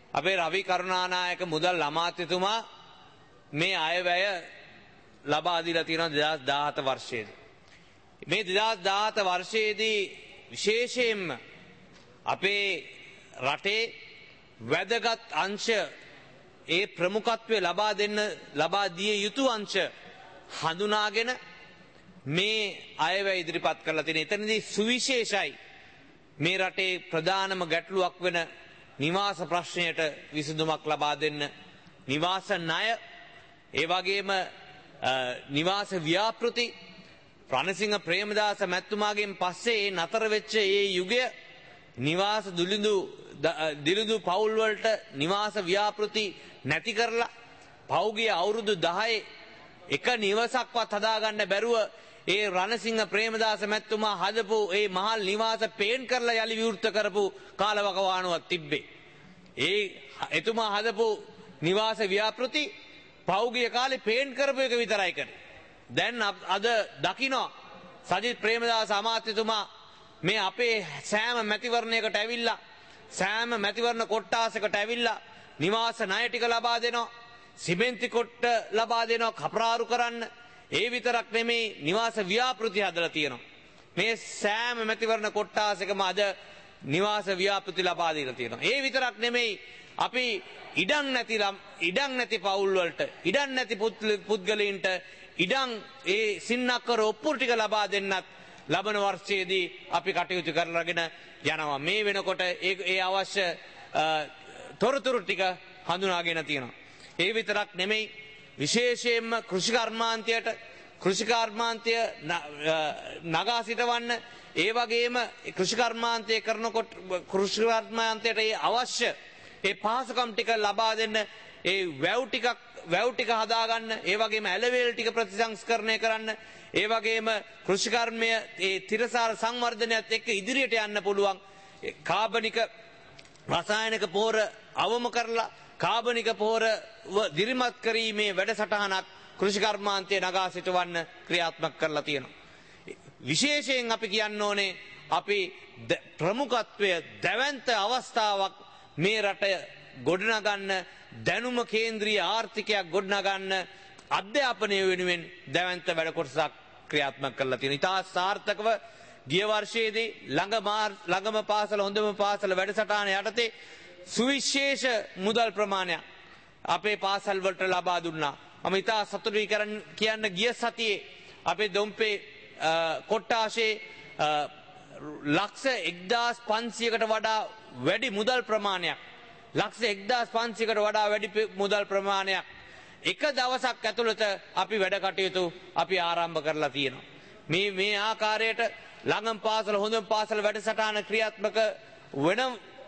අපේ රවි කරුණානායක මුදල් අමාත්‍යතුමා මේ අයවැය ලබා දීලා තියෙනවා දෙදාස් දාහත වර්ෂයේදී. මේ දෙදාස් දාහත වර්ෂයේදී විශේෂයෙන්ම අපේ රටේ වැදගත් අංශ ඒ ප්‍රමුඛත්වය ලබා දෙන්න ලබා දිය යුතු අංශ හඳුනාගෙන මේ අයවැය ඉදිරිපත් කරලා තියෙන. එතනදී සුවිශේෂයි මේ රටේ ප්‍රධානම ගැටලුවක් වෙන නිවාස ප්‍රශ්නයට විසඳුමක් ලබා දෙන්න නිවාස ණය, ඒ වගේම නිවාස ව්‍යාපෘති රණසිංහ ප්‍රේමදාස මැතිතුමාගෙන් පස්සේ ඒ නතර වෙච්ච ඒ යුගය නිවාස දුලිඳු දිලිඳු පවුල් වලට නිවාස ව්‍යාපෘති නැති කරලා පෞගිය අවුරුදු දහයේ එක නිවසක්වත් හදාගන්න බැරුව ඒ රණසිංහ ප්‍රේමදාස මැතිතුමා හදපු ඒ මහල් නිවාස පේන් කරලා යලි විවෘත කරපු කාලවකවානුවක් තිබ්බේ. ඒ එතුමා හදපු නිවාස ව්‍යාපෘති පෞගිය කාලේ පේන් කරපු එක විතරයි කරේ. දැන් අද දකින්න සජිත් ප්‍රේමදාස අමාත්‍යතුමා මේ අපේ සෑම මැතිවරණයකට ඇවිල්ලා සෑම මැතිවරණ කොට්ටාසයකට ඇවිල්ලා නිවාස ණය ටික ලබා දෙනවා, සිමෙන්ති කොට්ට ලබා දෙනවා කපරාරු කරන්න. ඒ විතරක් නෙමෙයි නිවාස ව්‍යාපෘති හදලා තියෙනවා. මේ සෑම මැතිවරණ කොට්ටාසයකම අද නිවාස ව්‍යාපෘති ලබා දීලා තියෙනවා. ඒ විතරක් නෙමෙයි අපි ඉඩම් නැති ඉඩම් නැති පවුල් වලට ඉඩම් නැති පුද්ගලයින්ට ඉඩම් ඒ සින්නක්කර ඔප්පු ටික ලබා දෙන්නත් ලබන වර්ෂයේදී අපි කටයුතු කරලාගෙන යනවා. මේ වෙනකොට ඒ ඒ අවශ්‍ය තොරතුරු ටික හඳුනාගෙන තියෙනවා. ඒ විතරක් නෙමෙයි විශේෂයෙන්ම කෘෂිකර්මාන්තයට කෘෂිකර්මාන්තය නගා සිටවන්න, ඒ වගේම කෘෂිකර්මාන්තය කරනකොට කෘෂිකර්මාන්තයට ඒ අවශ්‍ය ඒ පහසුකම් ටික ලබා දෙන්න, ඒ වැව් ටිකක් වැව් ටික හදාගන්න, ඒ වගේම ඇලවේල් ටික ප්‍රතිසංස්කරණය කරන්න, ඒ වගේම කෘෂිකර්මය ඒ තිරසාර සංවර්ධනයත් එක්ක ඉදිරියට යන්න පුළුවන් කාබනික රසායනික පොහොර අවම කරලා කාබනික පොහොර දිරිමත් කිරීමේ වැඩසටහනක් කෘෂිකර්මාන්තය නගා සිටවන්න ක්‍රියාත්මක කරලා තියෙනවා. විශේෂයෙන් අපි කියන්න ඕනේ අපි ප්‍රමුඛත්වය දැවැන්ත අවස්ථාවක් මේ රට ගොඩනගන්න, දැනුම කේන්ද්‍රීය ආර්ථිකයක් ගොඩනගන්න අධ්‍යාපනය වෙනුවෙන් දැවැන්ත වැඩ කොටසක් ක්‍රියාත්මක කරලා තියෙනවා. ඉතා සාර්ථකව ගිය වර්ෂයේදී ළඟම පාසල හොඳම පාසල වැඩසටහන යටතේ සුවිශේෂ මුදල් ප්‍රමාණයක් අපේ පාසල් වලට ලබා දුන්නා. මම ඉතා සතුටුයි කියන්න ගිය සතියේ අපේ දොම්පේ කොට්ටාශේ ලක්ෂ එක්දාස් පන්සියයකට වඩා වැඩි මුදල් ප්‍රමාණයක් ලක්ෂ එක්දාස් පන්සියයකට වඩා වැඩි මුදල් ප්‍රමාණයක් එක දවසක් ඇතුළත අපි වැඩ කටයුතු අපි ආරම්භ කරලා තියෙනවා. මේ මේ ආකාරයට ළඟම පාසල හොඳම පාසල වැඩසටහන ක්‍රියාත්මක වෙන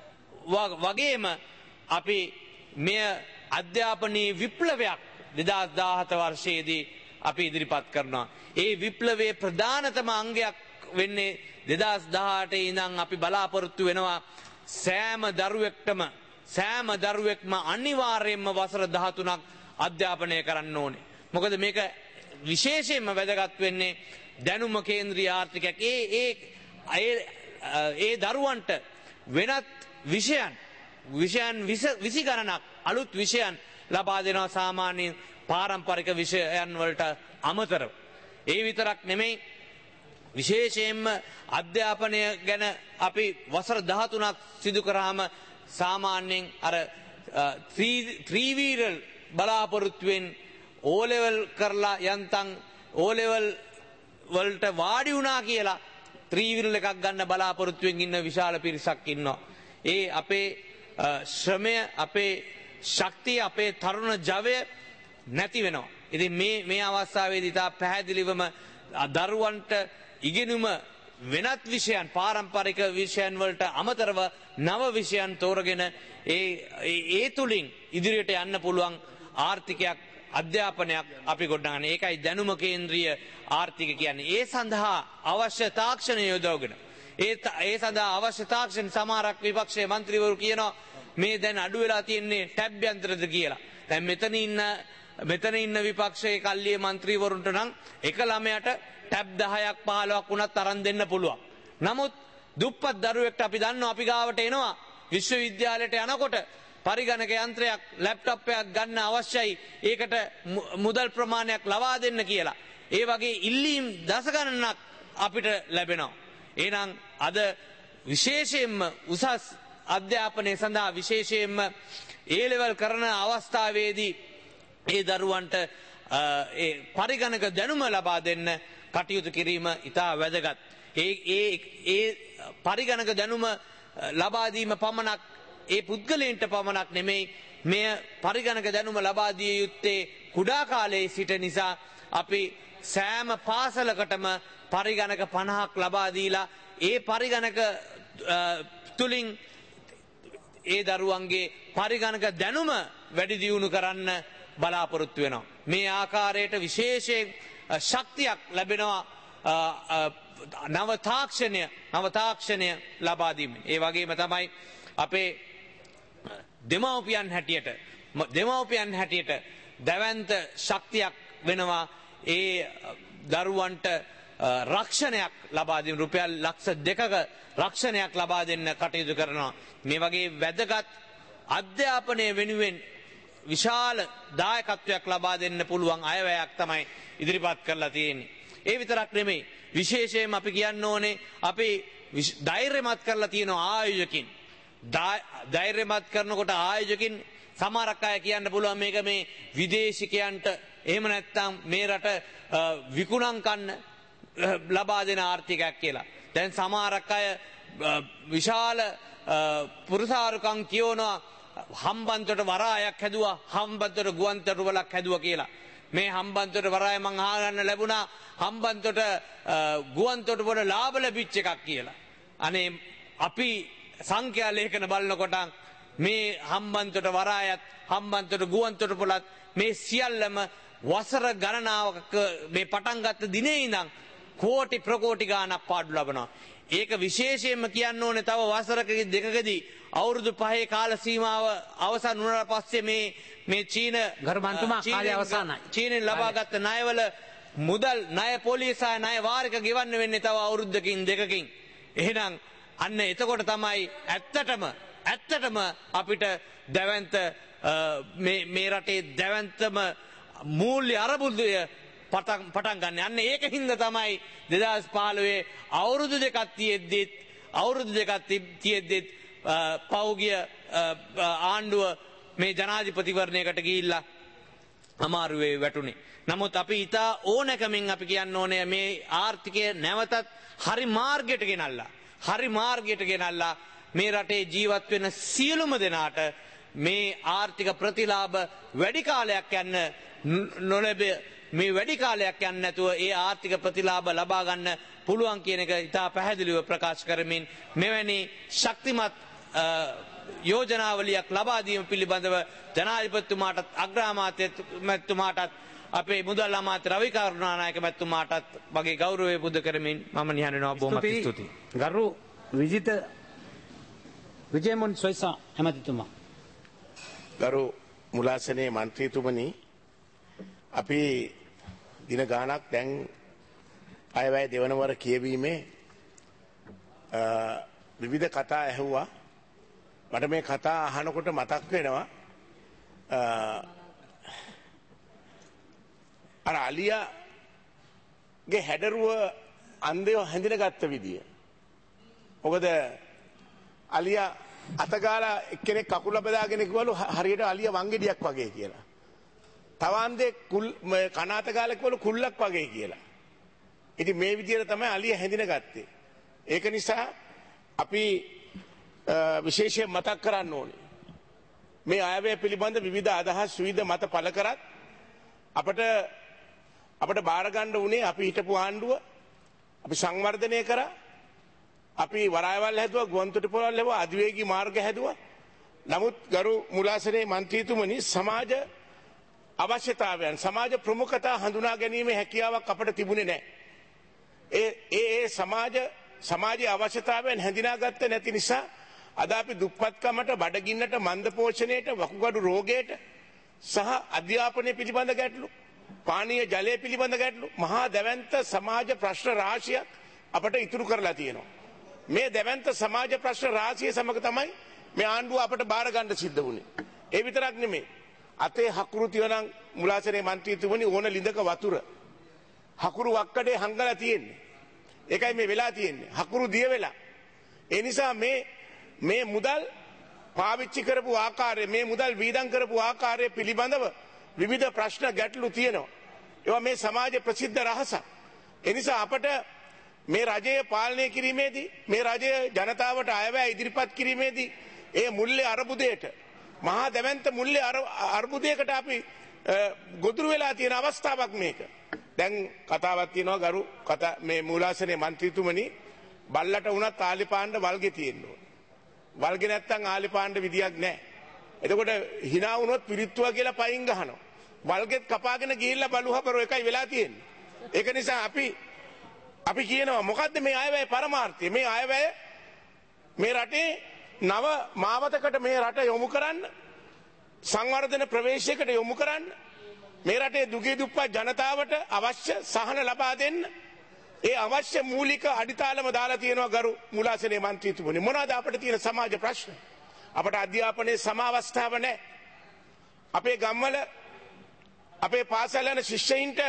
වගේම අපි මෙය අධ්‍යාපනයේ විප්ලවයක් දෙදාස් දාහත වර්ෂයේදී අපි ඉදිරිපත් කරනවා. ඒ විප්ලවයේ ප්‍රධානතම අංගයක් වෙන්නේ දෙදාස් දහඅටේ ඉඳන් අපි බලාපොරොත්තු වෙනවා සෑම දරුවෙක්ටම සෑම දරුවෙක්ම අනිවාර්යයෙන්ම වසර දහතුනක් අධ්‍යාපනය කරන්න ඕනේ. මොකද මේක විශේෂයෙන්ම වැදගත් වෙන්නේ දැනුම කේන්ද්‍රීය ආර්ථිකයක්. ඒ ඒ ඒ දරුවන්ට වෙනත් විෂයන් විෂයන් විසි ගණනක් අලුත් විෂයන් ලබා දෙනවා සාමාන්‍ය පාරම්පරික විෂයන් වලට අමතරව. ඒ විතරක් නෙමෙයි විශේෂයෙන්ම අධ්‍යාපනය ගැන අපි වසර දහතුනක් සිදු කරාම සාමාන්‍යයෙන් අර ත්‍රිවීරල් බලාපොරොත්තුවෙන් ඕ ලෙවල් කරලා යන්තම් ඕ ලෙවල් වලට වාඩි වුණා කියලා ත්‍රිවීරල් එකක් ගන්න බලාපොරොත්තුවෙන් ඉන්න විශාල පිරිසක් ඉන්නවා. ඒ අපේ ශ්‍රමය, අපේ ශක්තිය, අපේ තරුණ ජවය නැති වෙනවා. ඉතින් මේ මේ අවස්ථාවේදී තා පැහැදිලිවම දරුවන්ට ඉගෙනුම වෙනත් විෂයන් පාරම්පරික විෂයන් වලට අමතරව නව විෂයන් තෝරගෙන ඒ ඒ තුලින් ඉදිරියට යන්න පුළුවන් ආර්ථිකයක් අධ්‍යාපනයක් අපි ගොඩනගන. ඒකයි දැනුම කේන්ද්‍රීය ආර්ථික කියන්නේ. ඒ සඳහා අවශ්‍ය තාක්ෂණය යොදවගෙන ඒ ඒ සඳහා අවශ්‍ය තාක්ෂණ සමහරක් විපක්ෂයේ മന്ത്രിවරු කියනවා මේ දැන් අඩු වෙලා තියෙන්නේ ටැබ් යන්ත්‍රද කියලා. දැන් මෙතන ඉන්න මෙතන ඉන්න විපක්ෂයේ කල්ලිය മന്ത്രിවරුන්ට නම් එක ළමයට ටැබ් දහයක් පහළොවක් වුණත් තරම් දෙන්න පුළුවන්. නමුත් දුප්පත් දරුවෙක්ට අපි දන්නවා අපි ගාවට එනවා විශ්වවිද්‍යාලයට යනකොට පරිගණක යන්ත්‍රයක් ලැප්ටොප් එකක් ගන්න අවශ්‍යයි ඒකට මුදල් ප්‍රමාණයක් ලබා දෙන්න කියලා. ඒ වගේ ඉල්ලීම් දස ගණනක් අපිට ලැබෙනවා. එහෙනම් අද විශේෂයෙන්ම උසස් අධ්‍යාපනය සඳහා විශේෂයෙන්ම ඒ ලෙවල් කරන අවස්ථාවේදී ඒ දරුවන්ට ඒ පරිගණක දැනුම ලබා දෙන්න කටයුතු කිරීම ඉතා වැදගත්. ඒ ඒ ඒ පරිගණක දැනුම ලබා දීම පමණක් ඒ පුද්ගලයන්ට පමණක් නෙමෙයි මෙය පරිගණක දැනුම ලබා දිය යුත්තේ කුඩා කාලයේ සිට නිසා අපි සෑම පාසලකටම පරිගණක පනහක් ලබා දීලා ඒ පරිගණක තුලින් ඒ දරුවන්ගේ පරිගණක දැනුම වැඩි දියුණු කරන්න බලාපොරොත්තු වෙනවා. මේ ආකාරයට විශේෂයෙන් ශක්තියක් ලැබෙනවා නව තාක්ෂණය නව තාක්ෂණය ලබා දීමෙන්. ඒ වගේම තමයි අපේ දෙමව්පියන් හැටියට දෙමව්පියන් හැටියට දැවැන්ත ශක්තියක් වෙනවා ඒ දරුවන්ට රක්ෂණයක් ලබා දෙන රුපියල් ලක්ෂ දෙකක රක්ෂණයක් ලබා දෙන්න කටයුතු කරනවා. මේ වගේ වැදගත් අධ්‍යාපනය වෙනුවෙන් විශාල දායකත්වයක් ලබා දෙන්න පුළුවන් අයවැයක් තමයි ඉදිරිපත් කරලා තියෙන්නේ. ඒ විතරක් නෙමෙයි විශේෂයෙන්ම අපි කියන්න ඕනේ අපි ධෛර්යමත් කරලා තියෙන ආයෝජකින් ධෛර්යමත් කරනකොට ආයෝජකින් සමහරක් අය කියන්න පුළුවන් මේක මේ විදේශිකයන්ට එහෙම නැත්නම් මේ රට විකුණම් කන්න ලබා දෙන ආර්ථිකයක් කියලා. දැන් සමහරක් අය විශාල පුරුසාරුකම් කියනවා හම්බන්තොට වරායක් හැදුවා හම්බන්තොට ගුවන්තොටුපලක් හැදුවා කියලා. මේ හම්බන්තොට වරාය මං අහගන්න ලැබුණා හම්බන්තොට ගුවන්තොටුපල ලාභ ලැබිච්ච එකක් කියලා. අනේ අපි සංඛ්‍යා ලේඛන බලනකොට මේ හම්බන්තොට වරායත් හම්බන්තොට ගුවන්තොටුපලත් මේ සියල්ලම වසර ගණනාවක මේ පටන් ගත්ත දිනේ ඉඳන් කෝටි ප්‍රකෝටි ගාණක් පාඩු ලබනවා. ඒක විශේෂයෙන්ම කියන්න ඕනේ තව වසරක දෙකකදී අවුරුදු පහේ කාල සීමාව අවසන් වුණාට පස්සේ මේ මේ චීන ගර්භන්තුමා කාලය අවසానයි. චීනෙන් ලබාගත් ණයවල මුදල් ණය පොලිසය ණය වාරික ගෙවන්න වෙන්නේ තව අවුරුද්දකින් දෙකකින්. එහෙනම් අන්න එතකොට තමයි ඇත්තටම ඇත්තටම අපිට දැවැන්ත මේ මේ රටේ දැවැන්තම මූල්‍ය අරබුදය පටන් පටන් ගන්න. අන්න ඒක හින්දා තමයි දෙදාස් පහළොවේ අවුරුදු දෙකක් තියෙද්දිත් අවුරුදු දෙකක් තියෙද්දිත් පෞගිය ආණ්ඩුව මේ ජනාධිපතිවරණයකට ගිහිල්ලා අමාරුවේ වැටුනේ. නමුත් අපි ඉතා ඕනකමින් අපි කියන්න ඕනේ මේ ආර්ථිකය නැවතත් හරි මාර්ගයට ගෙනල්ලා හරි මාර්ගයට ගෙනල්ලා මේ රටේ ජීවත් වෙන සියලුම දෙනාට මේ ආර්ථික ප්‍රතිලාභ වැඩි කාලයක් යන්න නොලැබෙ මේ වැඩි කාලයක් යන්න නැතුව ඒ ආර්ථික ප්‍රතිලාභ ලබා ගන්න පුළුවන් කියන එක ඉතා පැහැදිලිව ප්‍රකාශ කරමින් මෙවැනි ශක්තිමත් යෝජනාවලියක් ලබා දීම පිළිබඳව ජනාධිපතිතුමාටත් අග්‍රාමාත්‍යතුමාටත් අපේ මුදල් අමාත්‍ය රවි කරුණානායක මැතිතුමාටත් වගේ ගෞරවය පුද කරමින් මම නිහඬ වෙනවා. බොහොම ස්තුතියි. ගරු විජිත විජයමොන් සොයිසා ඇමතිතුමා. ගරු මුලාසනේ මන්ත්‍රීතුමනි අපි දින ගානක් දැන් අයවැය දෙවනවර කියවීමේ විවිධ කතා ඇහුවා. මට මේ කතා අහනකොට මතක් වෙනවා අර අලියාගේ හැඩරුව අන්දයෝ හැඳිනගත්ත විදිය. මොකද අලියා අතගාලා එක්කෙනෙක් කකුල බදාගෙන කිව්වලු හරියට අලියා වංගෙඩියක් වගේ කියලා. තවාන්දේ කුල් කනාත ගාලා කිව්වලු කුල්ලක් වගේ කියලා. ඉතින් මේ විදියට තමයි අලියා හැඳිනගත්තේ. ඒක නිසා අපි විශේෂයෙන් මතක් කරන්න ඕනේ. මේ අයවැය පිළිබඳ විවිධ අදහස් විවිධ මත පළ කරත් අපට අපට බාර ගන්න උනේ අපි හිටපු ආණ්ඩුව අපි සංවර්ධනය කරා. අපි වරායවල් හැදුවා, ගුවන්තොටුපොළ හැදුවා, අධිවේගී මාර්ග හැදුවා. නමුත් ගරු මුලාසනේ මන්ත්‍රීතුමනි සමාජ අවශ්‍යතාවයන් සමාජ ප්‍රමුඛතා හඳුනා ගැනීමේ හැකියාවක් අපට තිබුණේ නැහැ. ඒ ඒ සමාජ සමාජයේ අවශ්‍යතාවයන් හඳුනාගත්තේ නැති නිසා අද අපි දුප්පත්කමට, බඩගින්නට, මන්දපෝෂණයට, වකුගඩු රෝගයට සහ අධ්‍යාපනය පිළිබඳ ගැටලු, පානීය ජලය පිළිබඳ ගැටලු, මහා දැවැන්ත සමාජ ප්‍රශ්න රාශියක් අපට ඉතුරු කරලා තියෙනවා. මේ දැවැන්ත සමාජ ප්‍රශ්න රාශිය සමග තමයි මේ ආණ්ඩුව අපට බාර ගන්න සිද්ධ වුණේ. ඒ විතරක් නෙමෙයි. අතේ හකුරු තියනනම් මුලාසනේ മന്ത്രിතුමනි ඕන ලිඳක වතුර හකුරු වක්කඩේ හංගලා තියෙන්නේ. ඒකයි මේ වෙලා තියෙන්නේ. හකුරු දිය වෙලා. ඒ නිසා මේ මේ මුදල් පාවිච්චි කරපු ආකාරය මේ මුදල් වීදම් කරපු ආකාරය පිළිබඳව විවිධ ප්‍රශ්න ගැටලු තියෙනවා. ඒවා මේ සමාජයේ ප්‍රසිද්ධ රහසක්. ඒ නිසා අපට මේ රජය පාලනය කිරීමේදී මේ රජය ජනතාවට අයවැය ඉදිරිපත් කිරීමේදී ඒ මුල්‍ය අරබුදයට මහා දැවැන්ත මුල්‍ය අර්බුදයකට අපි ගොදුරු වෙලා තියෙන අවස්ථාවක් මේක. දැන් කතාවක් තියෙනවා ගරු කතා මේ මූලාසනේ മന്ത്രിතුමනි බල්ලට වුණත් ආලි පාණ්ඩ වල්ගේ තියෙන්න ඕන. වල්ගේ නැත්තම් ආලි පාණ්ඩ විදියක් නැහැ. එතකොට hina වුණොත් පිරිත්තුවා කියලා පයින් ගහනවා. වල්ගෙත් කපාගෙන ගිහිල්ලා බලුහපරෝ එකයි වෙලා තියෙන්නේ. ඒක නිසා අපි අපි කියනවා මොකද්ද මේ අයවැය පරමාර්ථය? මේ අයවැය මේ රටේ නව මාවතකට මේ රට යොමු කරන්න සංවර්ධන ප්‍රවේශයකට යොමු කරන්න මේ රටේ දුගී දුප්පත් ජනතාවට අවශ්‍ය සහන ලබා දෙන්න ඒ අවශ්‍ය මූලික අඩිතාලම දාලා තියෙනවා ගරු මුලාසනේ മന്ത്രിතුමනි. මොනවාද අපිට තියෙන සමාජ ප්‍රශ්න? අපට අධ්‍යාපනයේ සමාවස්ථාව නැහැ. අපේ ගම්වල අපේ පාසල් යන ශිෂ්‍යයින්ට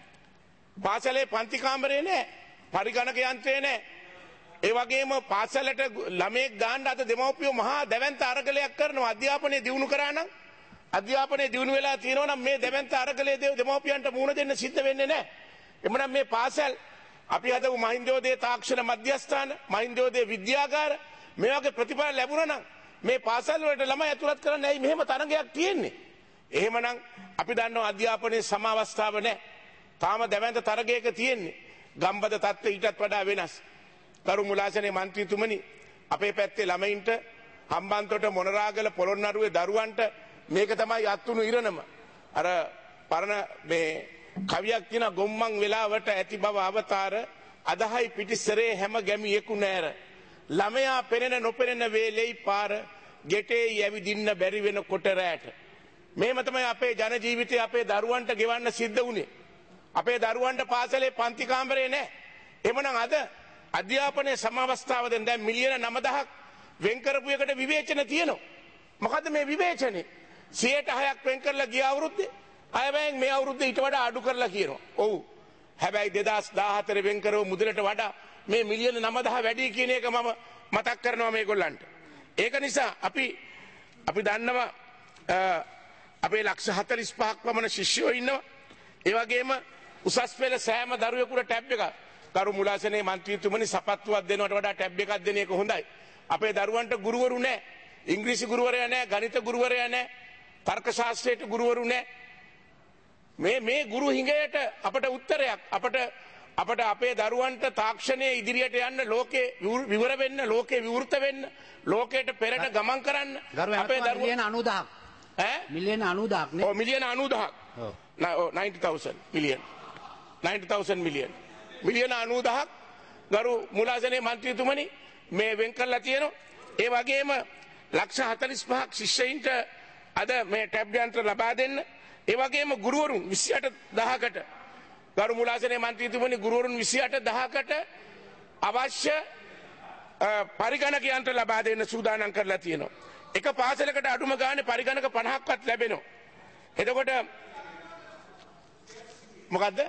පාසලේ පන්ති කාමරේ නැහැ. පරිගණක යන්ත්‍රය නැහැ. ඒ වගේම පාසලට ළමයෙක් දාන්න අද දෙමව්පියෝ මහා දැවැන්ත අරගලයක් කරනවා. අධ්‍යාපනය දියුණු කරා නම් අධ්‍යාපනය දියුණු වෙලා තියෙනවා නම් මේ දැවැන්ත අරගලයේ දෙමව්පියන්ට මුහුණ දෙන්න සිද්ධ වෙන්නේ නැහැ. එමනම් මේ පාසල් අපි හදපු මහින්දෝදේ තාක්ෂණ මධ්‍යස්ථාන මහින්දෝදේ විද්‍යාගාර මේ වගේ ප්‍රතිඵල ලැබුණා නම් මේ පාසල් වලට ළමයි ඇතුළත් කරන්න ඇයි මෙහෙම තරගයක් තියෙන්නේ? එහෙමනම් අපි දන්නවා අධ්‍යාපනයේ සමාවස්ථාව නැහැ. තාම දැවැන්ත තරගයක තියෙන්නේ. ගම්බද තත්ත්වය ඊටත් වඩා වෙනස්. කරු මුලාසනේ മന്ത്രിතුමනි අපේ පැත්තේ ළමයින්ට හම්බන්තොට මොනරාගල පොළොන්නරුවේ දරුවන්ට මේක තමයි අත්තුණු ඉරණම. අර පරණ මේ කවියක් කියන ගොම්මන් වෙලාවට ඇති බව අවතාර අදහයි පිටිසරේ හැම ගැමියෙකු නෑර. ළමයා පෙනෙන නොපෙනෙන වේලෙයි පාර ගෙටේ යැවිදින්න බැරි වෙන කොට රැට. මේම තමයි අපේ ජන ජීවිතය අපේ දරුවන්ට ගෙවන්න සිද්ධ වුණේ. අපේ දරුවන්ට පාසලේ පන්ති කාමරේ නැහැ. එමනම් අද අධ්‍යාපනයේ සමාවස්ථාව දැන් දැන් මිලියන නවදහක් වෙන් කරපු එකට විවේචන තියෙනවා. මොකද්ද මේ විවේචනේ? සියයට හයක් වෙන් කරලා ගිය අවුරුද්දේ අයවැයෙන් මේ අවුරුද්දේ ඊට වඩා අඩු කරලා කියනවා. ඔව්. හැබැයි දෙදාස් දාහතර වෙන් කරව මුදලට වඩා මේ මිලියන නවදහ වැඩි කියන එක මම මතක් කරනවා මේගොල්ලන්ට. ඒක නිසා අපි අපි දන්නවා අපේ ලක්ෂ හතළිස් පහක් පමණ ශිෂ්‍යයෝ ඉන්නවා. ඒ වගේම උසස් පෙළ සෑම දරුවෙකුට ටැබ් එකක් කරු මුලාසනේ മന്ത്രിතුමනි සපත්තුවක් දෙනවට වඩා ටැබ් එකක් දෙන එක හොඳයි. අපේ දරුවන්ට ගුරුවරු නැහැ. ඉංග්‍රීසි ගුරුවරයා නැහැ, ගණිත ගුරුවරයා නැහැ, තර්ක ශාස්ත්‍රයට ගුරුවරු නැහැ. මේ මේ ගුරු හිඟයට අපට උත්තරයක් අපට අපට අපේ දරුවන්ට තාක්ෂණයේ ඉදිරියට යන්න ලෝකේ විවර වෙන්න ලෝකේ විවෘත වෙන්න ලෝකයට පෙරට ගමන් කරන්න අපේ දරුවෝ මිලියන අනූදහක් ඈ මිලියන අනූදහක් නේ. ඔව් මිලියන අනූදහක්. ඔව් ninety thousand මිලියන ninety thousand මිලියන මිලියන අනූදහක් ගරු මුලාසනේ മന്ത്രിතුමනි මේ වෙන් කරලා තියෙනවා. ඒ වගේම ලක්ෂ හතළිස් පහක් ශිෂ්‍යයින්ට අද මේ ටැබ් යන්ත්‍ර ලබා දෙන්න. ඒ වගේම ගුරුවරුන් විසිඅට දහකට ගරු මුලාසනේ മന്ത്രിතුමනි ගුරුවරුන් විසිඅට දහකට අවශ්‍ය පරිගණක යන්ත්‍ර ලබා දෙන්න සූදානම් කරලා තියෙනවා. එක පාසලකට අඩුම ගානේ පරිගණක පනහක්වත් ලැබෙනවා. එතකොට මොකද්ද?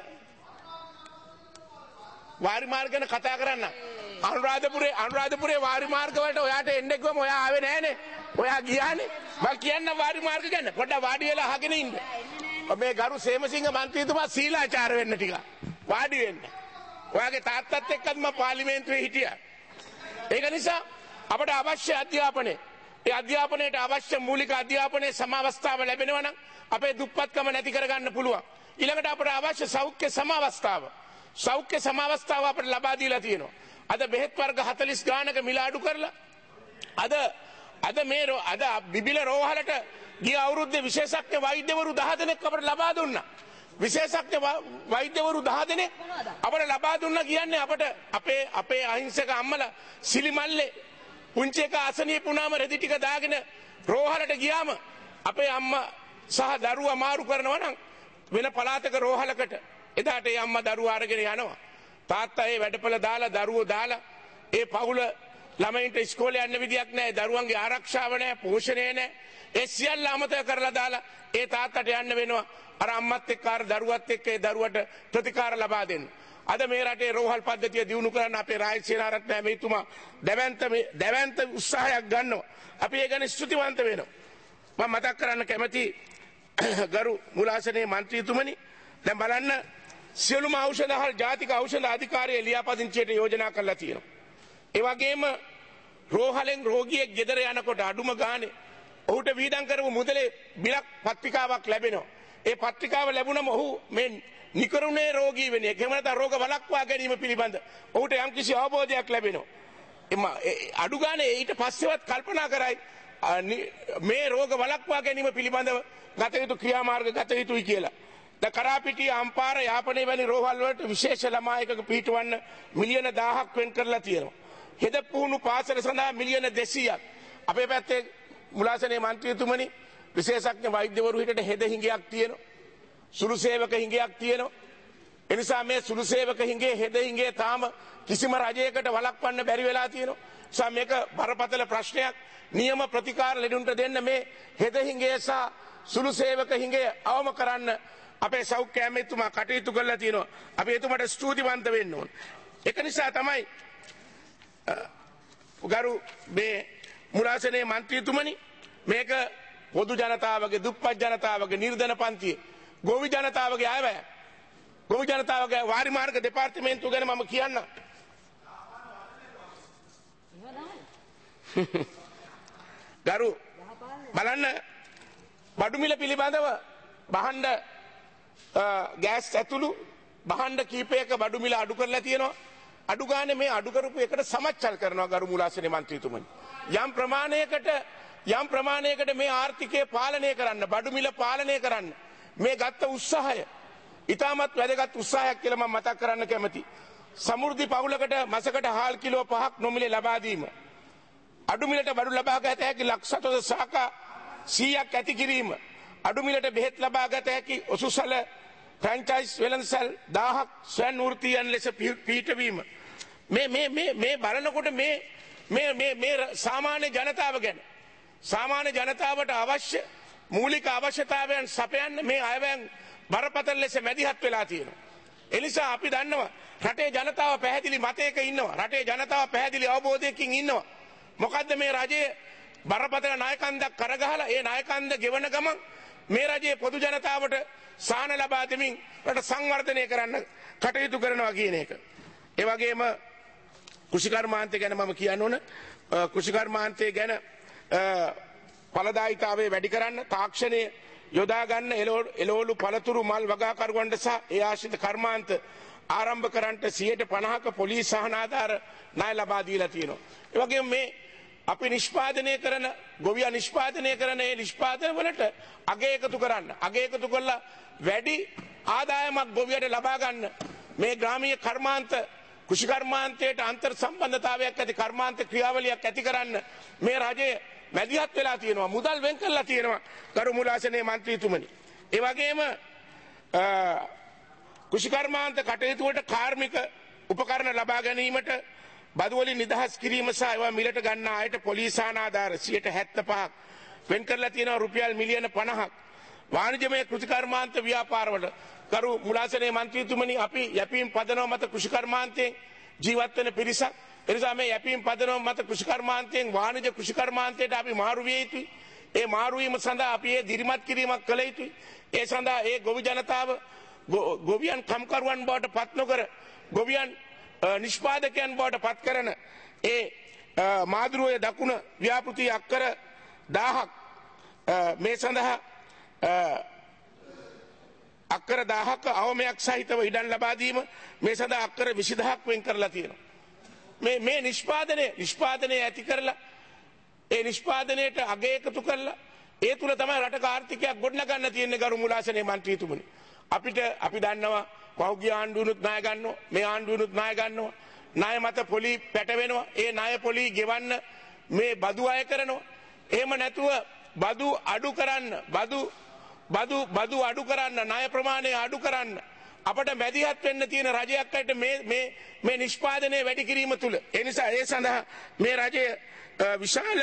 වාරි මාර්ග ගැන කතා කරන්න. අනුරාධපුරේ අනුරාධපුරේ වාරි මාර්ග වලට ඔයාට එන්න ගියම ඔයා ආවේ නැහනේ. ඔයා ගියානේ. මම කියන්න වාරි මාර්ග ගැන. පොඩ්ඩක් වාඩි වෙලා අහගෙන ඉන්න. මේ ගරු සේමසිංහ මන්ත්‍රීතුමා සීලාචාර වෙන්න ටික. වාඩි වෙන්න. ඔයාගේ තාත්තත් එක්කත් මම පාර්ලිමේන්තුවේ හිටියා. ඒක නිසා අපට අවශ්‍ය අධ්‍යාපනය ඒ අධ්‍යාපනයට අවශ්‍ය මූලික අධ්‍යාපනයේ සමාවස්ථාව ලැබෙනවා නම් අපේ දුප්පත්කම නැති කරගන්න පුළුවන්. ඊළඟට අපට අවශ්‍ය සෞඛ්‍ය සමාවස්ථාව සෞඛ්‍ය සමාවස්ථාව අපට ලබා දීලා තියෙනවා. අද බෙහෙත් වර්ග හතළිස් ගානක මිල අඩු කරලා අද අද මේ අද බිබිල රෝහලට ගිය අවුරුද්දේ විශේෂඥ වෛද්‍යවරු දහ දෙනෙක් අපට ලබා දුන්නා. විශේෂඥ වෛද්‍යවරු දහ දෙනෙක් අපට ලබා දුන්නා කියන්නේ අපට අපේ අපේ අහිංසක අම්මලා සිලිමල්ලේ පුංචි එක අසනීප වුණාම රෙදි ටික දාගෙන රෝහලට ගියාම අපේ අම්මා සහ දරුවා මාරු කරනවා නම් වෙන පළාතක රෝහලකට එදාට ඒ අම්මා දරුවා අරගෙන යනවා. තාත්තා ඒ වැඩපළ දාලා දරුවෝ දාලා ඒ පවුල ළමයින්ට ඉස්කෝලේ යන්න විදියක් නැහැ, දරුවන්ගේ ආරක්ෂාව නැහැ, පෝෂණය නැහැ. ඒ සියල්ල අමතක කරලා දාලා ඒ තාත්තට යන්න වෙනවා අර අම්මත් එක්ක අර දරුවත් එක්ක ඒ දරුවට ප්‍රතිකාර ලබා දෙන්න. අද මේ රටේ රෝහල් පද්ධතිය දියුණු කරන්න අපේ රාජ්‍ය සේනාරත්න ඇමතිතුමා දැවැන්ත දැවැන්ත උත්සාහයක් ගන්නවා. අපි ඒ ගැන ස්තුතිවන්ත වෙනවා. මම මතක් කරන්න කැමති ගරු මුලාසනේ මන්ත්‍රීතුමනි, දැන් බලන්න සියලුම ඖෂධ හා ජාතික ඖෂධ අධිකාරිය ලියාපදිංචියට යෝජනා කරලා තියෙනවා. ඒ වගේම රෝහලෙන් රෝගියෙක් ගෙදර යනකොට අඩුම ගානේ ඔහුට වීදම් කරපු මුදලේ බිලක් පත්‍රිකාවක් ලැබෙනවා. ඒ පත්‍රිකාව ලැබුණම ඔහු මේ නිකරුණේ රෝගී වෙන එක, එහෙම නැත්නම් රෝග වළක්වා ගැනීම පිළිබඳ ඔහුට යම්කිසි අවබෝධයක් ලැබෙනවා. එම අඩු ගානේ ඊට පස්සෙවත් කල්පනා කරයි මේ රෝග වළක්වා ගැනීම පිළිබඳව ගත යුතු ක්‍රියාමාර්ග ගත යුතුයි කියලා. ද කරාපිටිය අම්පාර යාපනයේ වැනි රෝහල් වලට විශේෂ ළමා එකක පිහිටවන්න මිලියන දහයක් වෙන් කරලා තියෙනවා. හෙද පුහුණු පාසල සඳහා මිලියන දෙසීයක්. අපේ පැත්තේ මුලාසනේ මන්ත්‍රීතුමනි විශේෂඥ වෛද්‍යවරු හිටට හෙද හිඟයක් තියෙනවා. සුළු සේවක හිඟයක් තියෙනවා. එනිසා මේ සුළු සේවක හිඟේ හෙද හිඟේ තාම කිසිම රජයකට වළක්වන්න බැරි වෙලා තියෙනවා. නිසා මේක බරපතල ප්‍රශ්නයක්. නියම ප්‍රතිකාර ලෙඩුන්ට දෙන්න මේ හෙද හිඟේ සහ සුළු සේවක හිඟේ අවම කරන්න අපේ සෞඛ්‍ය ඇමතිතුමා කටයුතු කරලා තියෙනවා. අපි එතුමාට ස්තුතිවන්ත වෙන්න ඕන. ඒක නිසා තමයි ගරු මේ මුලාසනේ මන්ත්‍රීතුමනි මේක පොදු ජනතාවගේ, දුප්පත් ජනතාවගේ, නිර්ධන පන්තියේ ගොවි ජනතාවගේ අයවැය, ගොවි ජනතාවගේ වාරි මාර්ග දෙපාර්තමේන්තුව ගැන මම කියන්න. ගරු බලන්න බඩු මිල පිළිබඳව බහණ්ඩ ගෑස් ඇතුළු බහණ්ඩ කීපයක බඩු මිල අඩු කරලා තියෙනවා. අඩු ගානේ මේ අඩු කරපු එකට සමච්චල් කරනවා ගරු මුලාසනේ මන්ත්‍රීතුමනි. යම් ප්‍රමාණයකට යම් ප්‍රමාණයකට මේ ආර්ථිකය පාලනය කරන්න, බඩු මිල පාලනය කරන්න මේ ගත්ත උත්සාහය ඉතාමත් වැදගත් උත්සාහයක් කියලා මම මතක් කරන්න කැමතියි. සමෘද්ධි පවුලකට මාසකට හාල් කිලෝ පහක් නොමිලේ ලබා දීම, අඩු මිලට බඩු ලබා ගත හැකි ලක්ෂ ශාඛා සීයක් ඇති කිරීම, අඩු මිලට බෙහෙත් ලබා ගත හැකි ඔසුසල ෆ්‍රැන්චයිස් වෙළඳසල් දහයක් ස්වයං වෘත්තීයන් ලෙස පිහිටවීම. මේ මේ මේ මේ බලනකොට මේ මේ මේ මේ සාමාන්‍ය ජනතාව ගැන, සාමාන්‍ය ජනතාවට අවශ්‍ය මූලික අවශ්‍යතාවයන් සපයන්න මේ අයවැයන් බරපතල ලෙස මැදිහත් වෙලා තියෙනවා. ඒ නිසා අපි දන්නවා රටේ ජනතාව පැහැදිලි මතයක ඉන්නවා. රටේ ජනතාව පැහැදිලි අවබෝධයකින් ඉන්නවා. මොකද්ද මේ රජයේ බරපතල නායකන්දක් කරගහලා ඒ නායකන්ද ගෙවන ගමන් මේ රජයේ පොදු ජනතාවට සාන ලබා දෙමින් රට සංවර්ධනය කරන්න කටයුතු කරනවා කියන එක. ඒ වගේම කෘෂිකර්මාන්තය ගැන මම කියන්න ඕන. කෘෂිකර්මාන්තය ගැන ඵලදායීතාවය වැඩි කරන්න, තාක්ෂණය යොදා ගන්න, එළවලු පළතුරු මල් වගාකරුවන්ට සහ ඒ ආශ්‍රිත කර්මාන්ත ආරම්භ කරන්නට සියයට පනහක පොලිස් සහනාධාර ණය ලබා දීලා තියෙනවා. ඒ වගේම මේ අපි නිෂ්පාදනය කරන ගොවියා නිෂ්පාදනය කරන මේ නිෂ්පාදන වලට අගය එකතු කරන්න, අගය එකතු කරලා වැඩි ආදායමක් ගොවියට ලබා ගන්න මේ ග්‍රාමීය කර්මාන්ත කෘෂි කර්මාන්තයට අන්තර් සම්බන්ධතාවයක් ඇති කර්මාන්ත ක්‍රියාවලියක් ඇති කරන්න මේ රජය මැදිහත් වෙලා තියෙනවා, මුදල් වෙන් කරලා තියෙනවා ගරු මුලාසනේ මන්ත්‍රීතුමනි. ඒ වගේම කෘෂි කර්මාන්ත කටයුතු වලට කාර්මික උපකරණ ලබා ගැනීමට බදු වලින් නිදහස් කිරීම සහ ඒවා මිලට ගන්න අයට පොලිස් ආනාධාර සියයට හැත්තෑ පහක් වෙන් කරලා තියෙනවා රුපියල් මිලියන පනහක්. වාණිජමය කෘෂි කර්මාන්ත ව්‍යාපාරවල ගරු මුලාසනේ මන්ත්‍රීතුමනි අපි යැපීම් පදනම මත කෘෂි කර්මාන්තයෙන් ජීවත් වෙන පිරිසක්. එනිසා මේ යැපීම් පදනම මත කෘෂි කර්මාන්තයෙන් වාණිජ කෘෂි කර්මාන්තයට අපි මාරු විය යුතුයි. ඒ මාරු වීම සඳහා අපි ඒ දිරිමත් කිරීමක් කළ යුතුයි. ඒ සඳහා ඒ ගොවි ජනතාව ගොවියන් කම්කරුවන් බවට පත් නොකර ගොවියන් නිෂ්පාදකයන් බවට පත් කරන ඒ මාදුරුවේ දකුණ ව්‍යාපෘති අක්කර දහයක් මේ සඳහා අක්කර දහයක අවමයක් සහිතව ඉඩම් ලබා දීම මේ සඳහා අක්කර විසිදහයක් වෙන් කරලා තියෙනවා. මේ මේ නිෂ්පාදනය නිෂ්පාදනය ඇති කරලා ඒ නිෂ්පාදනයට අගය එකතු කරලා ඒ තුල තමයි රටක ආර්ථිකයක් ගොඩනගන්න තියෙන්නේ ගරු මුලාසනේ මන්ත්‍රීතුමනි. අපිට අපි දන්නවා පෞද්ගලික ආණ්ඩුවනුත් ණය ගන්නවා, මේ ආණ්ඩුවනුත් ණය ගන්නවා, ණය මත පොලි පැටවෙනවා, ඒ ණය පොලි ගෙවන්න මේ බදු අය කරනවා. එහෙම නැතුව බදු අඩු කරන්න, බදු බදු බදු අඩු කරන්න, ණය ප්‍රමාණය අඩු කරන්න අපට මැදිහත් වෙන්න තියෙන රජයක් අයට මේ මේ මේ නිෂ්පාදනය වැඩි කිරීම තුල ඒ නිසා ඒ සඳහා මේ රජය විශාල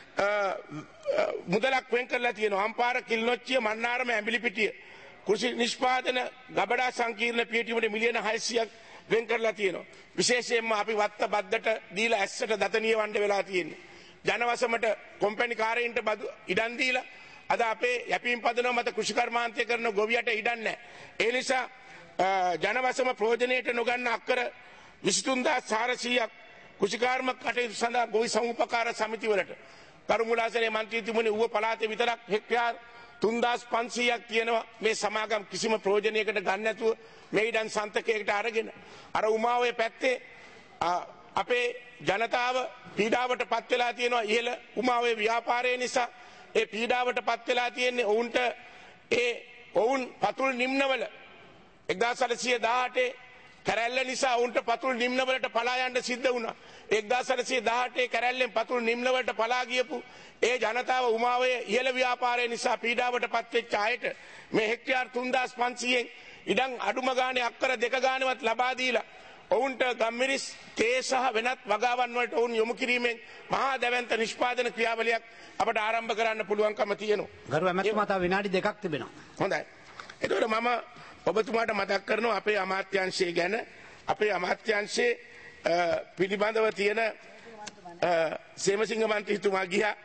මුදලක් වෙන් කරලා තියෙනවා. අම්පාර කිල්නොච්චිය මන්නාරම ඇඹිලිපිටිය කෘෂි නිෂ්පාදන ගබඩා සංකීර්ණ පියටීමට මිලියන හයසියයක් වෙන් කරලා තියෙනවා. විශේෂයෙන්ම අපි වත්ත බද්දට දීලා ඇස්සට දතනිය වණ්ඩ වෙලා තියෙන්නේ. ජනවසමට කොම්පැනි කාරයින්ට බදු ඉඩම් දීලා අද අපේ යැපීම් පදනම මත කෘෂි කර්මාන්තය කරන ගොවියට ඉඩම් නැහැ. ඒ නිසා ජනවසම ප්‍රයෝජනයට නොගන්න අක්කර විසිතුන්දාස් හාරසීයක් කෘෂිකාර්ම කටයුතු සඳහා ගොවි සමුපකාර සමිතිවලට කරුමුලාසනේ මන්ත්‍රීතුමනි ඌව පළාතේ විතරක් හෙක්ටයාර් තුන්දාස් පන්සීයක් තියෙනවා මේ සමාගම් කිසිම ප්‍රයෝජනයකට ගන්න නැතුව මේ ඉඩම් සන්තකයකට අරගෙන අර උමාවේ පැත්තේ අපේ ජනතාව පීඩාවට පත් වෙලා තියෙනවා. ඉහළ උමාවේ ව්‍යාපාරය නිසා ඒ පීඩාවට පත් වෙලා තියෙන්නේ ඔවුන්ට ඒ ඔවුන් පතුල් නිම්නවල එක්දාස් අටසිය දහඅටේ කැරැල්ල නිසා ඔවුන්ට පතුල් නිම්නවලට පලා යන්න සිද්ධ වුණා. එක්දාස් අටසිය දහඅටේ කැරැල්ලෙන් පතුල් නිම්නවලට පලා ගියපු ඒ ජනතාව උමාවේ ඉහළ ව්‍යාපාරය නිසා පීඩාවට පත් වෙච්ච අයට මේ හෙක්ටයාර් තුන්දාස් පන්සීයෙන් ඉඩම් අඩුම ගානේ අක්කර දෙක ගානවත් ලබා දීලා ඔවුන්ට ගම්මිරිස් තේ සහ වෙනත් වගාවන් වලට ඔවුන් යොමු කිරීමෙන් මහා දැවැන්ත නිෂ්පාදන ක්‍රියාවලියක් අපට ආරම්භ කරන්න පුළුවන්කම තියෙනවා. ගරු ඇමතුමා තව විනාඩි දෙකක් තිබෙනවා. හොඳයි. එතකොට මම ඔබතුමාට මතක් කරනවා අපේ අමාත්‍යාංශය ගැන. අපේ අමාත්‍යාංශයේ පිළිබඳව තියෙන සේමසිංහ මන්ත්‍රීතුමා ගියා.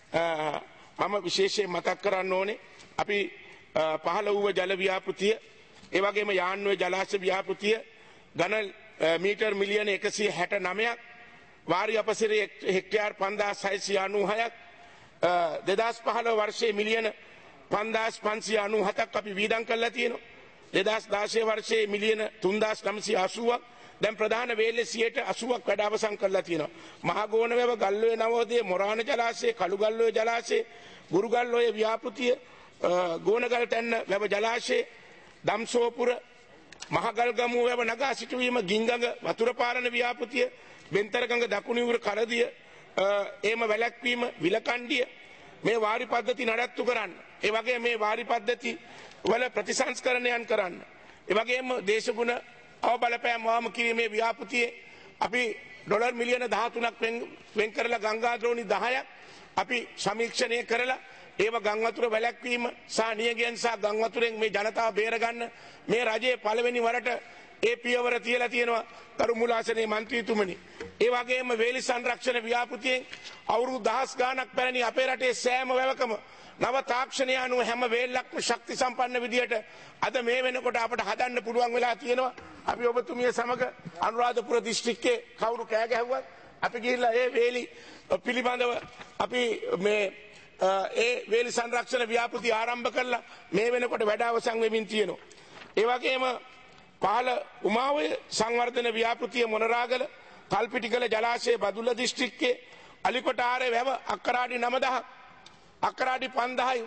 මම විශේෂයෙන් මතක් කරන්න ඕනේ අපි පහළ වූ ජල ව්‍යාපෘතිය ඒ වගේම යාන්නුවේ ජලාශ ව්‍යාපෘතිය ඝන මීටර් මිලියන එකසිය හැට නවයක් වාරි අපසිරේ හෙක්ටයාර් පන්දාස් හයසිය අනූහයක් දෙදාස් පහළොව වර්ෂයේ මිලියන පන්දාස් පන්සිය අනූහතක් අපි වීදම් කරලා තියෙනවා. දෙදාස් දාසය වර්ෂයේ මිලියන තුන්දාස් නවසිය අසූවක් දැන් ප්‍රධාන වේලෙසියට අසූවක් වැඩ අවසන් කරලා තියෙනවා. මහගෝණ වැව ගල්ඔය නවෝදය මොරාන ජලාශය කළුගල්ඔය ජලාශය ගුරුගල්ඔය ව්‍යාපෘතිය ගෝනගල් තැන්න වැව ජලාශය දම්සෝපුර මහගල්ගමුව වැව නගා සිටුවීම ගිංගඟ වතුර පාලන ව්‍යාපෘතිය බෙන්තරගඟ දකුණුවර කරදිය ඒම වැලැක්වීම විලකණ්ඩිය මේ වාරි පද්ධති නඩත්තු කරන්න. ඒ වගේ මේ වාරි පද්ධති වල ප්‍රතිසංස්කරණයන් කරන්න. ඒ වගේම දේශගුණ අවබලපෑම් වාම කිරීමේ ව්‍යාපෘතියේ අපි ඩොලර් මිලියන දහතුනක් වෙන් කරලා ගංගාද්‍රෝණි දහයක් අපි සමීක්ෂණය කරලා ඒව ගංවතුර වැළැක්වීම සහ නියගයන් සහ ගංවතුරෙන් මේ ජනතාව බේරගන්න මේ රජයේ පළවෙනි වරට ඒ පියවර තියලා තියෙනවා කරුමුලාසනේ මන්ත්‍රීතුමනි. ඒ වගේම වේලි සංරක්ෂණ ව්‍යාපෘතියෙන් අවුරුදු දහස් ගාණක් පැරණි අපේ රටේ සෑම වැවකම නව තාක්ෂණය අනුව හැම වේල්ලක්ම ශක්ති සම්පන්න විදියට අද මේ වෙනකොට අපට හදන්න පුළුවන් වෙලා තියෙනවා. අපි ඔබතුමිය සමග අනුරාධපුර දිස්ත්‍රික්කයේ කවුරු කෑ ගැහුවත් අපි ගිහිල්ලා ඒ වේලි පිළිබඳව අපි මේ ඒ වේලි සංරක්ෂණ ව්‍යාපෘති ආරම්භ කරලා මේ වෙනකොට වැඩ අවසන් වෙමින් තියෙනවා. ඒ වගේම පහළ උමාවය සංවර්ධන ව්‍යාපෘතිය මොනරාගල කල්පිටිකල ජලාශය බදුල්ල දිස්ත්‍රික්කයේ අලිකොට ආරේ වැව අක්කරාඩි නවදහක් අක්කරාඩි පන්දහයි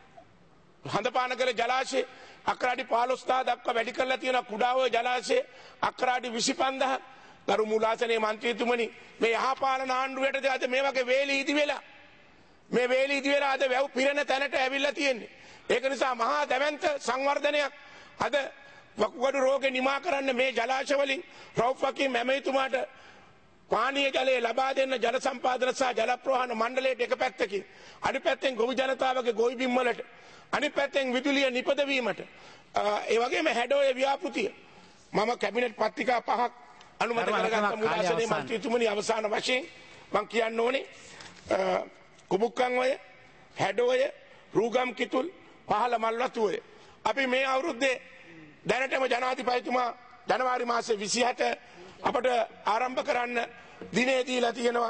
හඳපානකල ජලාශය අක්කරාඩි පහළොස්දා දක්වා වැඩි කරලා තියෙන කුඩාව ජලාශය අක්කරාඩි විසිපන්දහක්. ගරු මුලාසනේ මන්ත්‍රීතුමනි මේ යහපාලන ආණ්ඩුවටද අද මේ වගේ වේලි ඉදි වෙලා මේ වේලි ඉදි වෙලා අද වැව් පිරෙන තැනට ඇවිල්ලා තියෙන්නේ. ඒක නිසා මහා දැවැන්ත සංවර්ධනයක් අද වකුගඩු රෝගේ නිමා කරන්න මේ ජලාශ වලින් රවුෆ් හකීම් ඇමතිතුමාට පානීය ජලය ලබා දෙන්න ජල සම්පාදන සහ ජල ප්‍රවාහන මණ්ඩලයට එක පැත්තකින් අනිත් පැත්තෙන් ගොවි ජනතාවගේ ගොවි බිම් වලට අනිත් පැත්තෙන් විදුලිය නිපදවීමට ඒ වගේම හැඩෝය ව්‍යාපෘතිය මම කැබිනට් පත්‍රිකා පහක් අනුමත කරගත්ත මුලාසනේ මන්ත්‍රීතුමනි අවසාන වශයෙන් මම කියන්න ඕනේ කුමුක්කන් ඔය හැඩෝය රූගම් කිතුල් පහළ මල්වතුය අපි මේ අවුරුද්දේ දැනටම ජනාධිපතිතුමා ජනවාරි මාසේ විසිහත අපට ආරම්භ කරන්න දිනේ දීලා තියෙනවා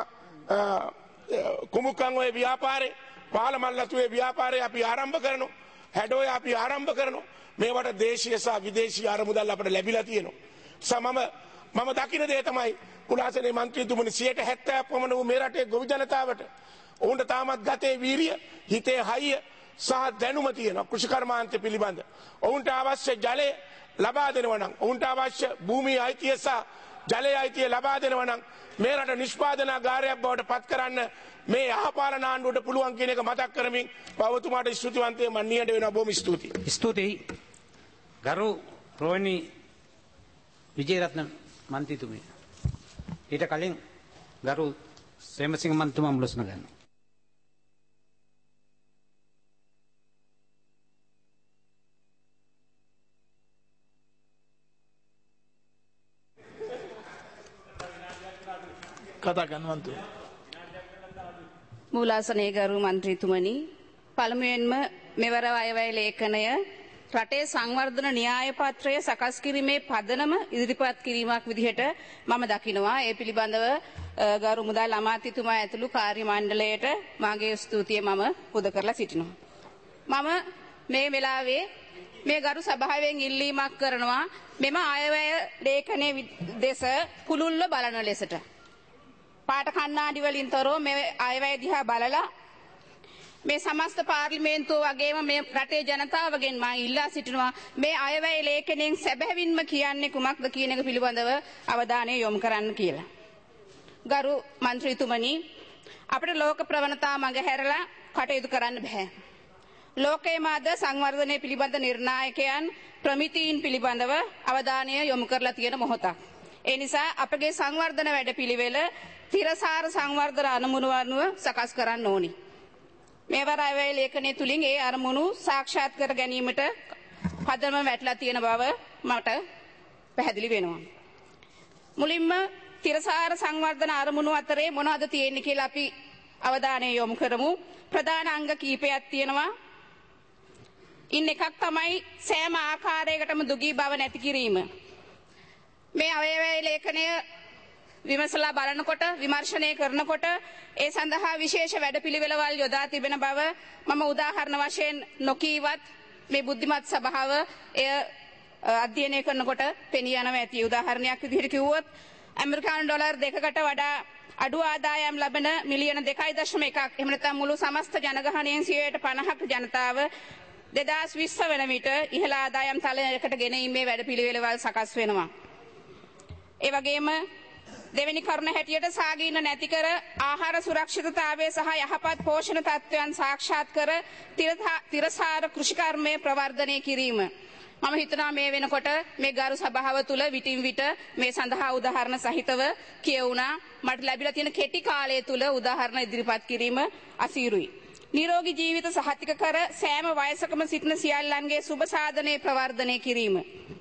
කුමුක්කන් ඔය ව්‍යාපාරේ පහළ මල්වතුයේ ව්‍යාපාරේ අපි ආරම්භ කරනවා හැඩෝය අපි ආරම්භ කරනවා මේවට දේශීය සහ විදේශීය අරමුදල් අපට ලැබිලා තියෙනවා. සමම මම දකින දේ තමයි කුලාසනේ මන්ත්‍රීතුමනි සියයට හැත්තෑව පමණ වූ මේ රටේ ගොවි ජනතාවට ඔවුන්ට තාමත් ගතේ වීරිය හිතේ හයිය සහ දැනුම තියෙනවා කෘෂි කර්මාන්තය පිළිබඳ. ඔවුන්ට අවශ්‍ය ජලය ලබා දෙනවා නම් ඔවුන්ට අවශ්‍ය භූමියේ අයිතිය සහ ජලයේ අයිතිය ලබා දෙනවා නම් මේ රට නිෂ්පාදනාගාරයක් බවට පත් කරන්න මේ යහපාලන ආණ්ඩුවට පුළුවන් කියන එක මතක් කරමින් බවතුමාට ස්තුතිවන්තයෙ මම නියඩ වෙනවා. බොහොම ස්තුතියි. ස්තුතියි. ගරු රෝහිණී විජේරත්න මන්ත්‍රීතුමිය. ඊට කලින් ගරු සේමසිංහ මන්ත්‍රීතුමා මුලසුන ගන්නවා. කතා කරනවන්තු මූලාසනයේ ගරු මන්ත්‍රීතුමනි, පළමුවෙන්ම මෙවර අයවැය ලේඛනය රටේ සංවර්ධන න්‍යාය පත්‍රය සකස් කිරීමේ පදනම ඉදිරිපත් කිරීමක් විදිහට මම දකිනවා. ඒ පිළිබඳව ගරු මුදල් අමාත්‍යතුමා ඇතුළු කාර්ය මණ්ඩලයට මාගේ ස්තුතිය මම පුද කරලා සිටිනවා. මම මේ වෙලාවේ මේ ගරු සභාවෙන් ඉල්ලීමක් කරනවා මෙම අයවැය ලේඛනයේ දෙස කුළුල්ව බලන ලෙසට. පාට කණ්ණාඩි වලින් තොරව මේ අයවැය දිහා බලලා මේ සමස්ත පාර්ලිමේන්තුව වගේම මේ රටේ ජනතාවගෙන් මම ඉල්ලා සිටිනවා මේ අයවැය ලේඛනයෙන් සැබෑවින්ම කියන්නේ කුමක්ද කියන එක පිළිබඳව අවධානය යොමු කරන්න කියලා. ගරු මන්ත්‍රීතුමනි, අපිට ලෝක ප්‍රවණතා මඟ හැරලා කටයුතු කරන්න බෑ. ලෝකයේ මාද සංවර්ධනය පිළිබඳ නිර්ණායකයන් ප්‍රමිතීන් පිළිබඳව අවධානය යොමු කරලා තියෙන මොහොතක්. ඒ නිසා අපගේ සංවර්ධන වැඩපිළිවෙල තිරසාර සංවර්ධන අනුමුණු අනුව සකස් කරන්න ඕනි. මේවර අයවැය ලේඛනය තුලින් ඒ අරමුණු සාක්ෂාත් කර ගැනීමට පදනම වැටලා තියෙන බව මට පැහැදිලි වෙනවා. මුලින්ම තිරසාර සංවර්ධන අරමුණු අතරේ මොනවද තියෙන්නේ කියලා අපි අවධානය යොමු කරමු. ප්‍රධාන අංග කීපයක් තියෙනවා. ඉන් එකක් තමයි සෑම ආකාරයකටම දුගී බව නැති කිරීම. මේ අයවැය ලේඛනය විමසලා බලනකොට විමර්ශනය කරනකොට ඒ සඳහා විශේෂ වැඩපිළිවෙළවල් යොදා තිබෙන බව මම උදාහරණ වශයෙන් නොකීවත් මේ බුද්ධිමත් සභාව එය අධ්‍යයනය කරනකොට පෙනී යනවා ඇති. උදාහරණයක් විදිහට කිව්වොත් ඇමරිකානු ඩොලර් දෙකකට වඩා අඩු ආදායම් ලබන මිලියන දෙකයි දශම එකක් එහෙම නැත්නම් මුළු සමස්ත ජනගහනයෙන් සියයට පනහක ජනතාව දෙදාස් විස්ස වන විට ඉහළ ආදායම් තලයකට ගෙනීමේ වැඩපිළිවෙළවල් සකස් වෙනවා. ඒ වගේම දෙවෙනි කරුණ හැටියට සාගීන නැති කර ආහාර සුරක්ෂිතතාවය සහ යහපත් පෝෂණ තත්ත්වයන් සාක්ෂාත් කර තිරසාර කෘෂිකර්මය ප්‍රවර්ධනය කිරීම. මම හිතනවා මේ වෙනකොට මේ ගරු සභාව තුළ විටින් විට මේ සඳහා උදාහරණ සහිතව කියවුණා. මට ලැබිලා තියෙන කෙටි කාලය තුළ උදාහරණ ඉදිරිපත් කිරීම අසීරුයි. නිරෝගී ජීවිත සහතික කර සෑම වයසකම සිටින සියල්ලන්ගේ සුබ සාධනයේ ප්‍රවර්ධනය කිරීම.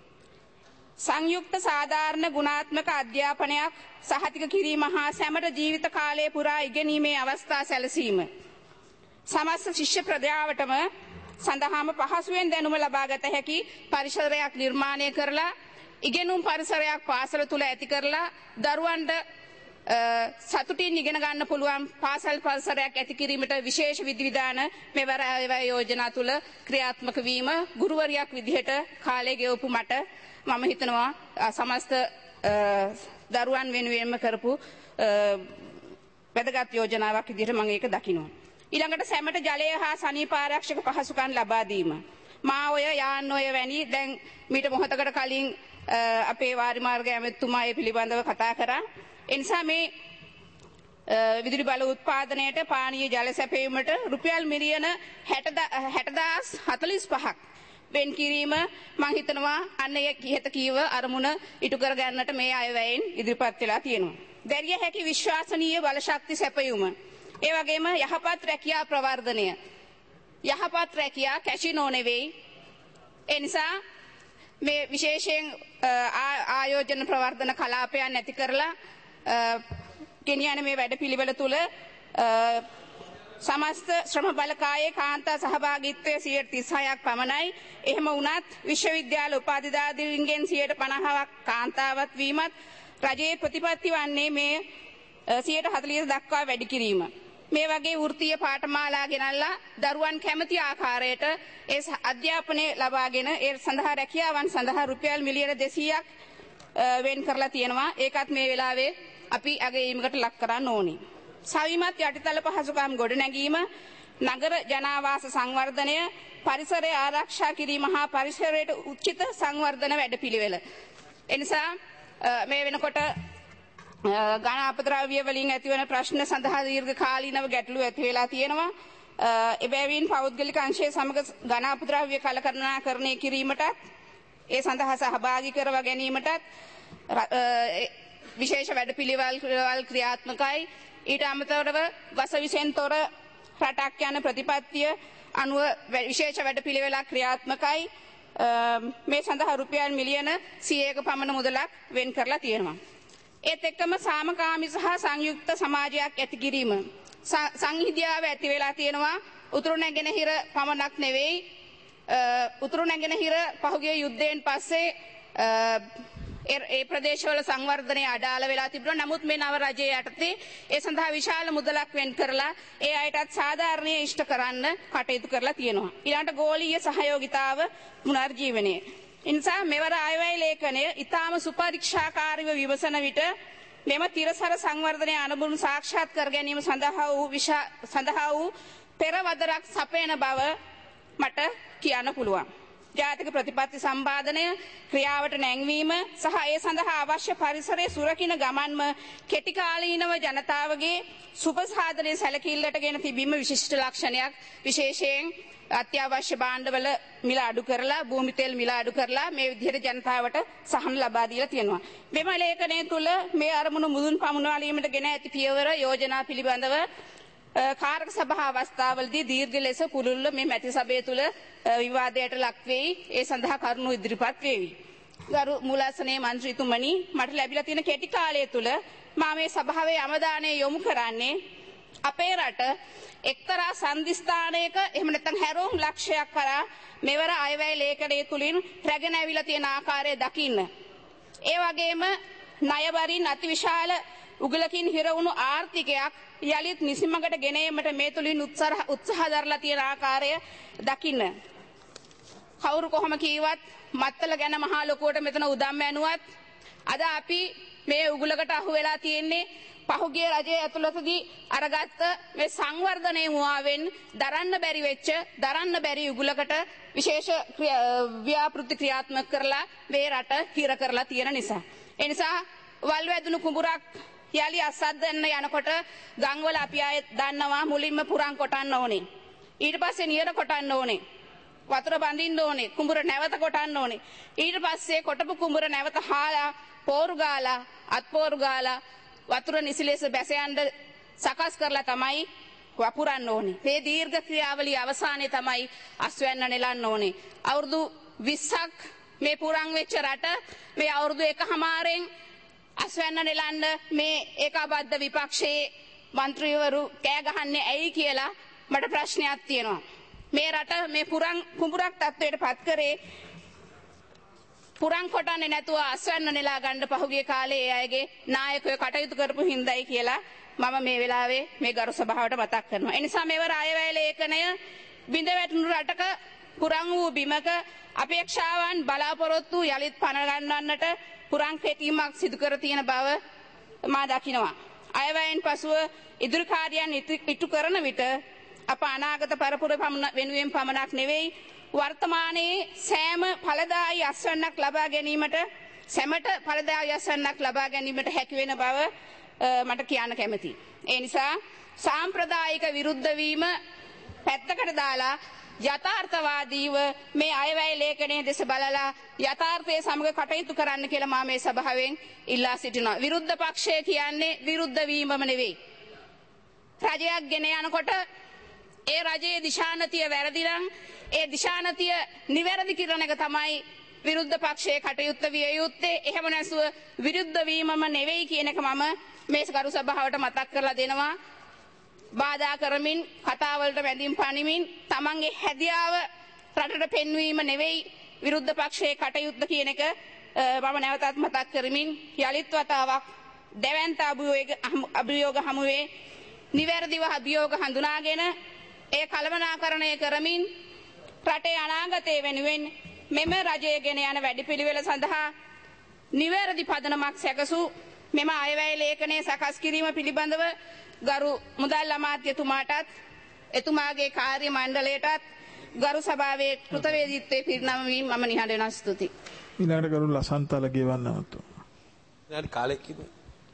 සංයුක්ත සාධාරණ ගුණාත්මක අධ්‍යාපනයක් සහතික කිරීම හා සැමට ජීවිත කාලය පුරා ඉගෙනීමේ අවස්ථා සැලසීම. සමස්ත ශිෂ්‍ය ප්‍රජාවටම සඳහාම පහසුවෙන් දැනුම ලබාගත හැකි පරිසරයක් නිර්මාණය කරලා ඉගෙනුම් පරිසරයක් පාසල තුල ඇති කරලා දරුවන්ට සතුටින් ඉගෙන ගන්න පුළුවන් පාසල් පරිසරයක් ඇති කිරීමට විශේෂ විධිවිධාන මෙවර අයවැය යෝජනා තුල ක්‍රියාත්මක වීම ගුරුවරියක් විදිහට කාලය ගෙවපු මට මම හිතනවා සමස්ත දරුවන් වෙනුවෙන්ම කරපු වැදගත් යෝජනාවක් විදිහට මම ඒක දකිනවා. ඊළඟට සැමට ජලය හා සනීප ආරක්ෂක පහසුකම් ලබා දීම. මා ඔය යාන් ඔය වැනි දැන් මීට මොහොතකට කලින් අපේ වාරි මාර්ග ඇමතුමා ඒ පිළිබඳව කතා කරා. ඒ නිසා මේ විදුලි බල උත්පාදනයට පානීය ජල සැපයීමට රුපියල් මිලියන හැටදාස් හතළිස් පහක් වෙන් කිරීම මම හිතනවා අන්න ඒ කිහිත කීව අරමුණ ඉටු කර ගන්නට මේ අයවැයෙන් ඉදිරිපත් වෙලා තියෙනවා. දැරිය හැකි විශ්වාසනීය බල ශක්ති සැපයීම. ඒ වගේම යහපත් රැකියා ප්‍රවර්ධනය. යහපත් රැකියා කැසිනෝ නෙවෙයි. ඒ නිසා මේ විශේෂයෙන් ආයෝජන ප්‍රවර්ධන කලාපයන් නැති කරලා ගෙනියන මේ වැඩපිළිවෙල තුල සමස්ත ශ්‍රම බලකායේ කාන්තා සහභාගීත්වය සියයට තිස් හයක් පමණයි. එහෙම වුණත් විශ්වවිද්‍යාල උපාධිධාරීන්ගෙන් සියයට පනහක් කාන්තාවත් වීමත් රජයේ ප්‍රතිපත්ති වන්නේ මේ සියයට හතළිස් දක්වා වැඩි කිරීම. මේ වගේ වෘත්තීය පාඨමාලා ගෙනල්ලා දරුවන් කැමති ආකාරයට ඒ අධ්‍යාපනය ලබාගෙන ඒ සඳහා රැකියාවන් සඳහා රුපියල් මිලියන දෙසීයක් වෙන් කරලා තියෙනවා. ඒකත් මේ වෙලාවේ අපි අගයීමකට ලක් කරන්න ඕනේ. සවිමත් යටිතල පහසුකම් ගොඩනැගීම, නගර ජනාවාස සංවර්ධනය, පරිසරය ආරක්ෂා කිරීම හා පරිසරයට උචිත සංවර්ධන වැඩපිළිවෙල. එනිසා මේ වෙනකොට ගණ අපද්‍රව්‍ය වලින් ඇතිවන ප්‍රශ්න සඳහා දීර්ඝ කාලීනව ගැටලු ඇති වෙලා තියෙනවා. එබැවින් පෞද්ගලික අංශයේ සමග ගණ අපද්‍රව්‍ය කළකරණාකරණය කිරීමටත් ඒ සඳහා සහභාගී කරව ගැනීමටත් විශේෂ වැඩපිළිවෙල් ක්‍රියාත්මකයි. ඊට අමතරව වසවිසෙන් තොර රටක් යන ප්‍රතිපත්තිය අනුව විශේෂ වැඩපිළිවෙලක් ක්‍රියාත්මකයි. මේ සඳහා රුපියල් මිලියන සියයක පමණ මුදලක් වෙන් කරලා තියෙනවා. ඒත් එක්කම සාමකාමී සහ සංයුක්ත සමාජයක් ඇති කිරීම සංහිඳියාව ඇති වෙලා තියෙනවා. උතුරු නැගෙනහිර පමණක් නෙවෙයි, උතුරු නැගෙනහිර පහුගිය යුද්ධයෙන් පස්සේ ඒ ප්‍රදේශවල සංවර්ධනය අඩාල වෙලා තිබුණා. නමුත් මේ නව රජය යටතේ ඒ සඳහා විශාල මුදලක් වෙන් කරලා ඒ අයටත් සාධාරණීය ඉෂ්ට කරන්න කටයුතු කරලා තියෙනවා. ඊළඟට ගෝලීය සහයෝගිතාව පුනර්ජීවනය. ඉන්සා මෙවර අයවැය ලේඛනය ඊටාම සුපරීක්ෂාකාරීව විමසන විට මෙම තිරසර සංවර්ධනය අනුබුණු සාක්ෂාත් කර ගැනීම සඳහා වූ සඳහා වූ පෙරවදරක් සපයන බව මට කියන්න පුළුවන්. ජාතික ප්‍රතිපත්ති සම්පාදනය ක්‍රියාවට නැංවීම සහ ඒ සඳහා අවශ්‍ය පරිසරයේ සුරකින ගමන්ම කෙටිකාලීනව ජනතාවගේ සුපසාධනය සැලකිල්ලට ගෙන තිබීම විශිෂ්ට ලක්ෂණයක්. විශේෂයෙන් අත්‍යවශ්‍ය භාණ්ඩවල මිල අඩු කරලා, භූමි තෙල් මිල අඩු කරලා මේ විදිහට ජනතාවට සහන ලබා දීලා තියෙනවා. මෙම ලේඛනය තුල මේ අරමුණු මුදුන් පමුණවාලීමට ගෙන ඇති පියවර යෝජනා පිළිබඳව කාරක සභා අවස්ථාවලදී දීර්ඝ ලෙස පුළුල්ව මේ මැති සභය තුල විවාදයට ලක් වෙයි. ඒ සඳහා කරුණු ඉදිරිපත් වේවි. ගරු මූලාසනයේ මන්ත්‍රීතුමනි, මට ලැබිලා තියෙන කෙටි කාලය තුල මා මේ සභාවේ අවධානය යොමු කරන්නේ අපේ රට එක්තරා සංදිස්ථානයක එහෙම නැත්නම් හැරෝම් ලක්ෂයක් කරා මෙවර අයවැය ලේඛනය තුලින් රැගෙන ඇවිල්ලා තියෙන ආකාරය දකින්න. ඒ වගේම ණයබරින් අතිවිශාල උගලකින් හිර වුණු ආර්ථිකයක් යලිත් නිසිමකට ගෙන ඒමට මේ තුලින් උත්සාහ දරලා තියෙන ආකාරය දකින්න. කවුරු කොහොම කීවත් මත්තල ගැන මහා ලොකුවට මෙතන උදම් ඇනුවත් අද අපි මේ උගලකට අහු වෙලා තියෙන්නේ පහුගිය රජයේ ඇතුළතදී අරගත්ත මේ සංවර්ධනයේ මුවාවෙන් දරන්න බැරි වෙච්ච දරන්න බැරි උගලකට විශේෂ ව්‍යාපෘති ක්‍රියාත්මක කරලා මේ රට හිර කරලා තියෙන නිසා. ඒ නිසා වල් වැදුණු කුඹුරක් යලි අසද්දන්න යනකොට ගංවල අපි ආයේ දන්නවා මුලින්ම පුරන් කොටන්න ඕනේ. ඊට පස්සේ නියර කොටන්න ඕනේ. වතුර බඳින්න ඕනේ. කුඹුර නැවත කොටන්න ඕනේ. ඊට පස්සේ කොටපු කුඹුර නැවත හාලා පෝරු ගාලා අත්පෝරු ගාලා වතුර නිසිලෙස බැස යන්න සකස් කරලා තමයි වපුරන්න ඕනේ. මේ දීර්ඝ ක්‍රියාවලිය අවසානයේ තමයි අස්වැන්න නෙලන්න ඕනේ. අවුරුදු විස්සක් මේ පුරන් වෙච්ච රට මේ අවුරුදු එකමාරෙන් අස්වැන්න නෙලන්න මේ ඒකාබද්ධ විපක්ෂයේ മന്ത്രിවරු කෑ ගහන්නේ ඇයි කියලා මට ප්‍රශ්නයක් තියෙනවා. මේ රට මේ පුරන් කුඹුරක් තත්වයට පත් කරේ පුරන් කොටන්නේ නැතුව අස්වැන්න නෙලා ගන්න පහුගිය කාලේ ඒ අයගේ නායකයෝ කටයුතු කරපු හින්දායි කියලා මම මේ වෙලාවේ මේ ගරු සභාවට මතක් කරනවා. ඒ නිසා මෙවර අයවැය ලේඛනය බිඳ වැටුණු රටක පුරන් වූ බිමක අපේක්ෂාවන් බලාපොරොත්තු යලිත් පණ ගන්නන්නට පුරන් කෙටීමක් සිදු කර තියෙන බව මා දකිනවා. අයවැයෙන් පසුව ඉදිරි කාර්යයන් ඉටු කරන විට අප අනාගත පරපුර වෙනුවෙන් පමණක් නෙවෙයි වර්තමානයේ සෑම ඵලදායී අස්වැන්නක් ලබා ගැනීමට සැමට ඵලදායී අස්වැන්නක් ලබා ගැනීමට හැකි වෙන බව මට කියන්න කැමතියි. ඒ නිසා සාම්ප්‍රදායික විරුද්ධ වීම පැත්තකට දාලා යථාර්ථවාදීව මේ අයවැය ලේඛනයේ දෙස බලලා යථාර්ථයේ සමග කටයුතු කරන්න කියලා මම මේ සභාවෙන් ඉල්ලා සිටිනවා. විරුද්ධ පක්ෂය කියන්නේ විරුද්ධ වීමම නෙවෙයි. රජයක් ගෙන යනකොට ඒ රජයේ දිශානතිය වැරදි නම් ඒ දිශානතිය නිවැරදි කරන එක තමයි විරුද්ධ පක්ෂයේ කටයුත්ත විය යුත්තේ. එහෙම නැසුව විරුද්ධ වීමම නෙවෙයි කියන එක මම මේ කරු සභාවට මතක් කරලා දෙනවා. බාධා කරමින් කතාවලට වැඳින් පනිමින් තමන්ගේ හැදියාව රටට පෙන්වීම නෙවෙයි විරුද්ධ පක්ෂයේ කටයුත්ත කියන එක මම නැවතත් මතක් කරමින් යලිත් වතාවක් දැවැන්ත අභියෝග හමුවේ නිවැරදිව අභියෝග හඳුනාගෙන ඒ කළමනාකරණය කරමින් රටේ අනාගතය වෙනුවෙන් මෙම රජය ගෙන යන වැඩපිළිවෙල සඳහා නිවැරදි පදනමක් සැකසු මෙම අයවැය ලේඛනය සකස් කිරීම පිළිබඳව ගරු මුදල් අමාත්‍යතුමාටත් එතුමාගේ කාර්ය මණ්ඩලයටත් ගරු සභාවේ කෘතවේදීත්වයේ පිරිනමමින් මම නිහඬ වෙනවා. ස්තුතියි. ඊළඟට ගරු ලසන්තල ගෙවන්නවතු. දැන් කාලෙක කිව්වේ.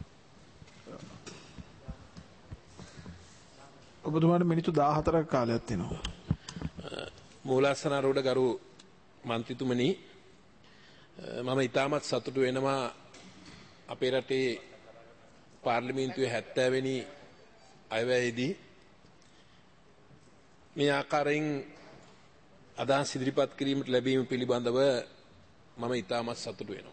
ඔබතුමාට මිනිත්තු දාහතරක කාලයක් තියෙනවා. මූලාසනාරූඪ ගරු මන්ත්‍රීතුමනි, මම ඉතාමත් සතුටු වෙනවා අපේ රටේ පාර්ලිමේන්තුවේ හැත්තෑ වෙනි අයවැයේදී මේ ආකාරයෙන් අදහස් ඉදිරිපත් කිරීමට ලැබීම පිළිබඳව මම ඉතාමත් සතුටු වෙනවා.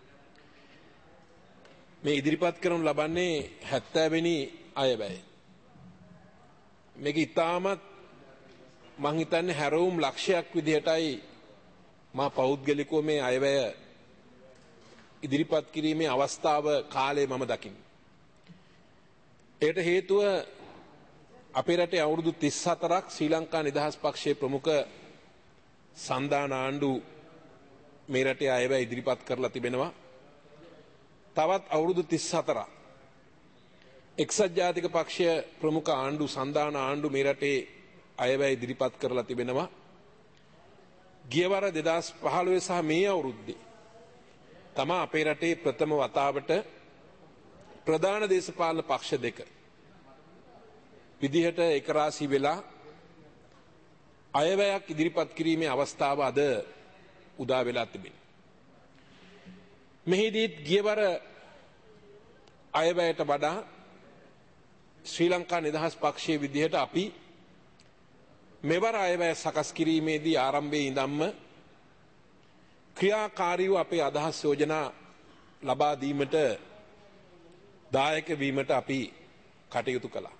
මේ ඉදිරිපත් කරනු ලබන්නේ හැත්තෑ වෙනි අයවැය. මේක ඉතාමත් මං හිතන්නේ හැරවුම් ලක්ෂයක් විදිහටයි මා පෞද්ගලිකව මේ අයවැය ඉදිරිපත් කිරීමේ අවස්ථාව කාලේ මම දකින්නේ. ඒට හේතුව අපේ රටේ අවුරුදු තිස් හතරක් ශ්‍රී ලංකා නිදහස් පක්ෂයේ ප්‍රමුඛ සන්දාන ආණ්ඩු මේ රටේ අයවැය ඉදිරිපත් කරලා තිබෙනවා. තවත් අවුරුදු තිස් හතරක් එක්සත් ජාතික පක්ෂය ප්‍රමුඛ ආණ්ඩු සන්දාන ආණ්ඩු මේ රටේ අයවැය ඉදිරිපත් කරලා තිබෙනවා. ගියවර දෙදහස් පහළොව සහ මේ අවුරුද්දේ තමා අපේ රටේ ප්‍රථම වතාවට ප්‍රධාන දේශපාලන පක්ෂ දෙක විදිහට එකරාශී වෙලා අයවැයක් ඉදිරිපත් කිරීමේ අවස්ථාව අද උදා වෙලා තිබෙනවා. මෙහිදීත් ගියවර අයවැයට වඩා ශ්‍රී ලංකා නිදහස් පක්ෂයේ විදිහට අපි මෙවර අයවැය සකස් කිරීමේදී ආරම්භයේ ඉඳන්ම ක්‍රියාකාරීව අපේ අදහස් යෝජනා ලබා දීමට දායක වීමට අපි කටයුතු කළා.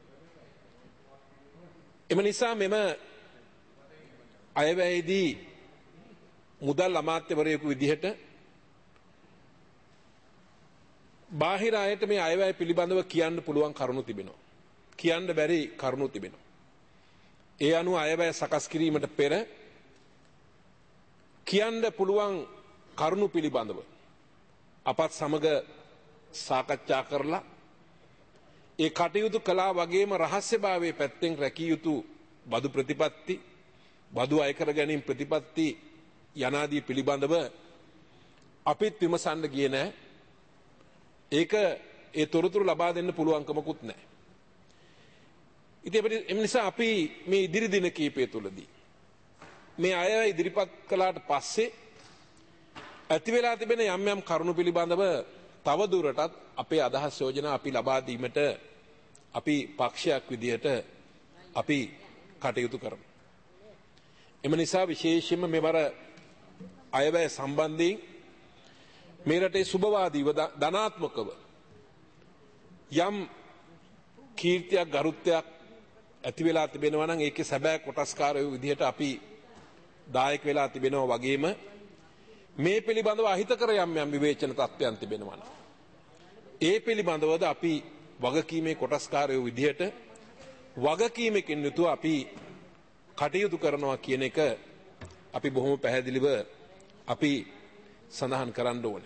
එම නිසා මෙම අයවැයේදී මුදල් අමාත්‍යවරයෙකු විදිහට බාහිර අයට මේ අයවැය පිළිබඳව කියන්න පුළුවන් කරුණු තිබෙනවා. කියන්න බැරි කරුණු තිබෙනවා. ඒ අනුව අයවැය සකස් කිරීමට පෙර කියන්න පුළුවන් කරුණු පිළිබඳව අපත් සමග සාකච්ඡා කරලා ඒ කටයුතු කළා වගේම රහස්‍යභාවයේ පැත්තෙන් රැකිය යුතු බදු ප්‍රතිපත්ති බදු අය කර ගැනීම ප්‍රතිපත්ති යනාදී පිළිබඳව අපිත් විමසන්න ගියේ නැහැ. ඒක ඒ තොරතුරු ලබා දෙන්න පුළුවන්කමකුත් නැහැ. ඉතින් ඒ නිසා අපි මේ ඉදිරි දින කීපය තුලදී මේ අය ඉදිරිපත් කළාට පස්සේ ඇති වෙලා තිබෙන යම් යම් කරුණු පිළිබඳව තව දුරටත් අපේ අදහස් යෝජනා අපි ලබා දීමට අපි පක්ෂයක් විදිහට අපි කටයුතු කරමු. එම නිසා විශේෂයෙන්ම මෙවර අයවැය සම්බන්ධයෙන් මේ රටේ සුබවාදීව ධනාත්මකව යම් කීර්තියක් ගරුත්වයක් ඇති වෙලා තිබෙනවා නම් ඒකේ සැබෑ කොටස්කාරයෝ විදිහට අපි දායක වෙලා තිබෙනවා වගේම මේ පිළිබඳව අහිතකර යම් යම් විවේචන තත්ත්වයන් තිබෙනවා නම් ඒ පිළිබඳවද අපි වගකීමේ කොටස්කාරයෝ විදිහට වගකීමකින් යුතුව අපි කටයුතු කරනවා කියන එක අපි බොහොම පැහැදිලිව අපි සඳහන් කරන්න ඕනේ.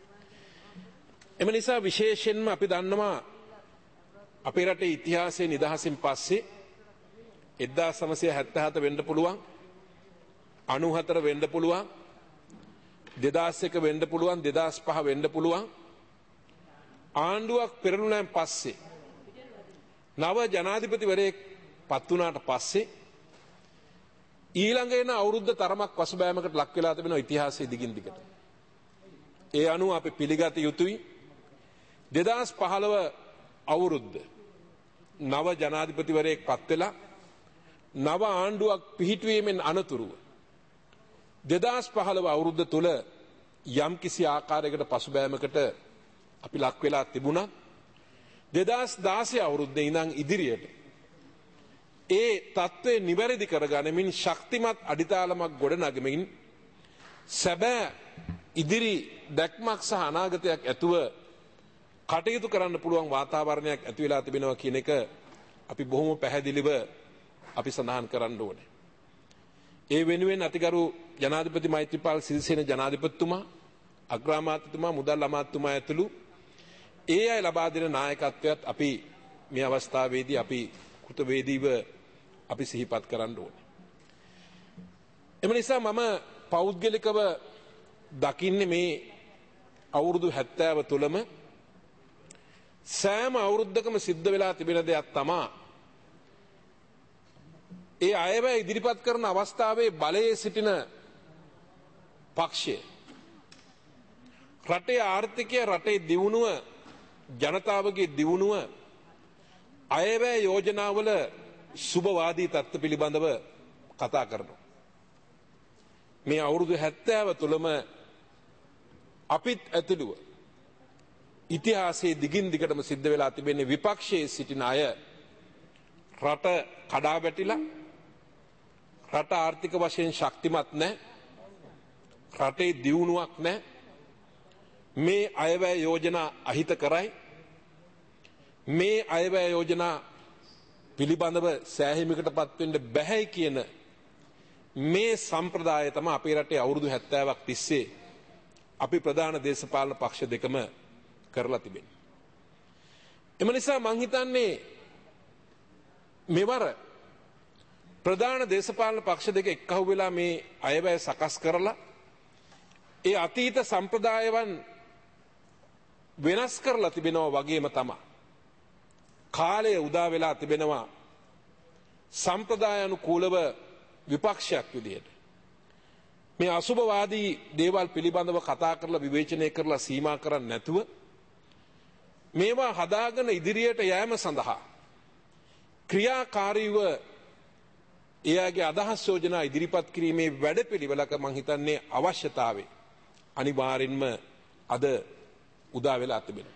එම නිසා විශේෂයෙන්ම අපි දන්නවා අපේ රටේ ඉතිහාසයේ නිදහසින් පස්සේ එක්දාස් නවසිය හැත්තෑ හත වෙන්න පුළුවන්, අනූහතර වෙන්න පුළුවන්, දෙදාස් එක වෙන්න පුළුවන්, දෙදාස් පහ වෙන්න පුළුවන්. ආණ්ඩුවක් පෙරළුණාන් පස්සේ නව ජනාධිපතිවරයෙක් පත් වුණාට පස්සේ ඊළඟ එන අවුරුද්ද තරමක් පසුබෑමකට ලක් වෙලා තිබෙනවා ඉතිහාසයේ දිගින් දිගට. ඒ අනුව අපි පිළිගත යුතුයි දෙදාස් පහළොව අවුරුද්ද නව ජනාධිපතිවරයෙක් පත් වෙලා නව ආණ්ඩුවක් පිහිටුවීමෙන් අනතුරුව දෙදාස් පහළොව අවුරුද්ද තුල යම් කිසි ආකාරයකට පසුබෑමකට අපි ලක් වෙලා තිබුණා. දෙදාස් දාසය අවුරුද්දේ ඉඳන් ඉදිරියට ඒ තත්ත්වය නිවැරදි කරගනිමින් ශක්තිමත් අඩිතාලමක් ගොඩනගමින් සැබෑ ඉදිරි දැක්මක් සහ අනාගතයක් ඇතුව කටයුතු කරන්න පුළුවන් වාතාවරණයක් ඇති වෙලා තිබෙනවා කියන එක අපි බොහොම පැහැදිලිව අපි සඳහන් කරන්න ඕනේ. ඒ වෙනුවෙන් අතිගරු ජනාධිපති මෛත්‍රීපාල සිරිසේන ජනාධිපතිතුමා, අග්‍රාමාත්‍යතුමා, මුදල් අමාත්‍යතුමා ඇතුළු ඒ අය ලබා දෙන නායකත්වයත් අපි මේ අවස්ථාවේදී අපි කෘතවේදීව අපි සිහිපත් කරන්න ඕනේ. එම නිසා මම පෞද්ගලිකව දකින්නේ මේ අවුරුදු හැත්තෑව තුළම සෑම අවුරුද්දකම සිද්ධ වෙලා තිබෙන දෙයක් තමා ඒ අයවැය ඉදිරිපත් කරන අවස්ථාවේ බලයේ සිටින පක්ෂය රටේ ආර්ථිකය රටේ දියුණුව ජනතාවගේ දියුණුව අයවැය යෝජනාවල සුබවාදී තත්ත්ව පිළිබඳව කතා කරනවා. මේ අවුරුදු හැත්තෑව තුළම අපිත් ඇතුළුව ඉතිහාසයේ දිගින් දිගටම සිද්ධ වෙලා තිබෙන්නේ විපක්ෂයේ සිටින අය රට කඩා වැටිලා රට ආර්ථික වශයෙන් ශක්තිමත් නැහැ රටේ දියුණුවක් නැහැ මේ අයවැය යෝජනා අහිත කරයි මේ අයවැය යෝජනා පිළිබඳව සෑහීමකටපත් වෙන්න බැහැ කියන මේ සම්ප්‍රදාය තමයි අපේ රටේ අවුරුදු හැත්තෑවක් තිස්සේ අපි ප්‍රධාන දේශපාලන පක්ෂ දෙකම කරලා තිබෙනවා. එම නිසා මං හිතන්නේ මෙවර ප්‍රධාන දේශපාලන පක්ෂ දෙක එක්කහුව වෙලා මේ අයවැය සකස් කරලා ඒ අතීත සම්ප්‍රදායවන් වෙනස් කරලා තිබෙනවා වගේම තමයි කාලය උදා වෙලා තිබෙනවා සම්ප්‍රදායානුකූලව විපක්ෂයක් විදියට මේ අසුභවාදී දේවල් පිළිබඳව කතා කරලා විවේචනය කරලා සීමා කරන්නේ නැතුව මේවා හදාගෙන ඉදිරියට යෑම සඳහා ක්‍රියාකාරීව එයාගේ අදහස් යෝජනා ඉදිරිපත් කිරීමේ වැඩපිළිවෙලක මම හිතන්නේ අවශ්‍යතාවය අනිවාර්යෙන්ම අද උදා වෙලා තිබෙනවා.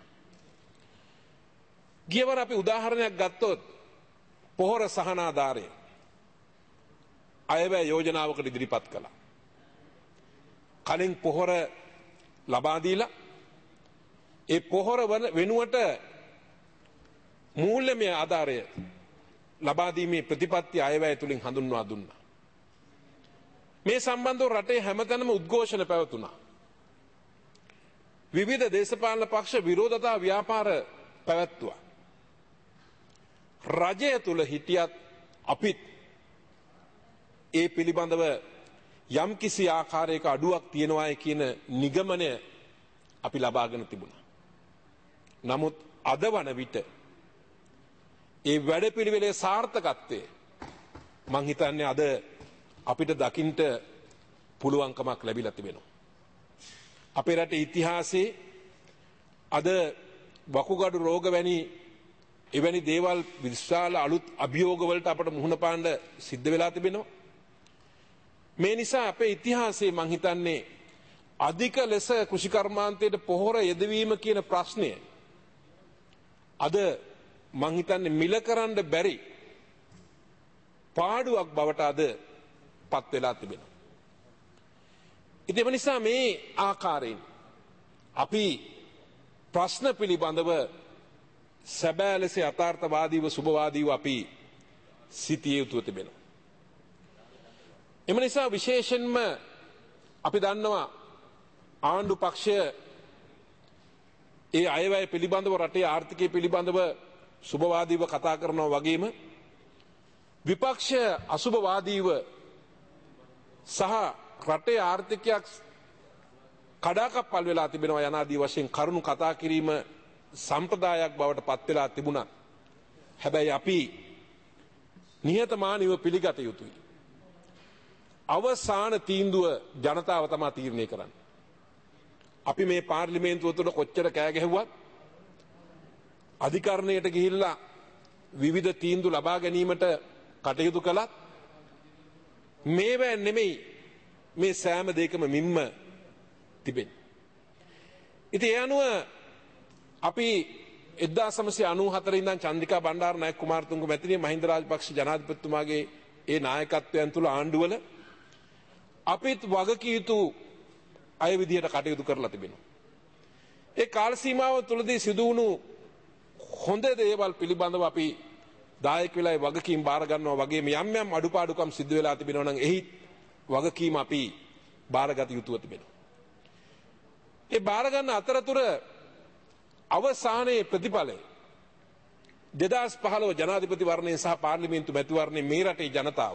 ගියවර අපි උදාහරණයක් ගත්තොත් පොහොර සහනාධාරය අයවැය යෝජනාවකට ඉදිරිපත් කළා. කලින් පොහොර ලබා දීලා ඒ පොහොර වෙනුවට මූල්‍යමය ආධාරය ලබා දීමේ ප්‍රතිපත්ති අයවැය තුලින් හඳුන්වා දුන්නා. මේ සම්බන්ධව රටේ හැමතැනම උද්ඝෝෂණ පැවතුණා. විවිධ දේශපාලන පක්ෂ විරෝධතා ව්‍යාපාර පැවැත්තුවා. රජය තුල හිටියත් අපිත් ඒ පිළිබඳව යම්කිසි ආකාරයක අඩුවක් තියෙනවායි කියන නිගමනය අපි ලබාගෙන තිබුණා. නමුත් අද වන විට ඒ වැඩපිළිවෙලේ සාර්ථකත්වය මං හිතන්නේ අද අපිට දකින්න පුළුවන්කමක් ලැබිලා තිබෙනවා. අපේ රටේ ඉතිහාසයේ අද වකුගඩු රෝග වැනි එවැනි දේවල් විශාල අලුත් අභියෝග වලට අපට මුහුණ පාන්න සිද්ධ වෙලා තිබෙනවා. මේ නිසා අපේ ඉතිහාසයේ මං හිතන්නේ අධික ලෙස කෘෂිකර්මාන්තයට පොහොර යෙදවීම කියන ප්‍රශ්නය අද මං හිතන්නේ මිල කරන්න බැරි පාඩුවක් බවට අද පත් වෙලා තිබෙනවා. ඉතින් ඒ නිසා මේ ආකාරයෙන් අපි ප්‍රශ්න පිළිබඳව සැබෑ ලෙස යථාර්ථවාදීව සුභවාදීව අපි සිටිය යුතුව තිබෙනවා. එම නිසා විශේෂයෙන්ම අපි දන්නවා ආණ්ඩු පක්ෂය ඒ අයවැය පිළිබඳව රටේ ආර්ථිකය පිළිබඳව සුභවාදීව කතා කරනවා වගේම විපක්ෂ අසුභවාදීව සහ රටේ ආර්ථිකයක් කඩාකප්පල් වෙලා තිබෙනවා යනාදී වශයෙන් කරුණු කතා කිරීම සම්ප්‍රදායක් බවට පත් වෙලා තිබුණා. හැබැයි අපි නිහතමානීව පිළිගත යුතුයි. අවසාන තීන්දුව ජනතාව තමයි තීරණය කරන්නේ. අපි මේ පාර්ලිමේන්තුව තුළ කොච්චර කෑ ගැහුවත් අධිකරණයට ගිහිල්ලා විවිධ තීන්දුව ලබා ගැනීමට කටයුතු කළත් මේවැ නෙමෙයි මේ සෑම දෙයකම මිම්ම තිබෙන්නේ. ඉතින් ඒ අනුව අපි එක්දාස් නවසිය අනූහතර ඉඳන් චන්ද්‍රිකා බණ්ඩාරනායක කුමාරතුංග මැතිණිය මහින්ද රාජපක්ෂ ජනාධිපතිතුමාගේ ඒ නායකත්වයන් තුළ ආණ්ඩුවල අපිත් වගකිය යුතු අය විදිහට කටයුතු කරලා තිබෙනවා. ඒ කාල සීමාව තුළදී සිදු වුණු හොඳ දේවල් පිළිබඳව අපි දායක වෙලා වගකීම් බාර ගන්නවා වගේම යම් යම් අඩුපාඩුකම් සිදු වෙලා තිබෙනවා නම් එහි වගකීම අපි බාරගත යුතුව තිබෙනවා. ඒ බාර ගන්න අතරතුර අවසානයේ ප්‍රතිඵලය දෙදාස් පහළොව ජනාධිපති වර්ණයෙන් සහ පාර්ලිමේන්තු මැතිවරණයෙන් මේ රටේ ජනතාව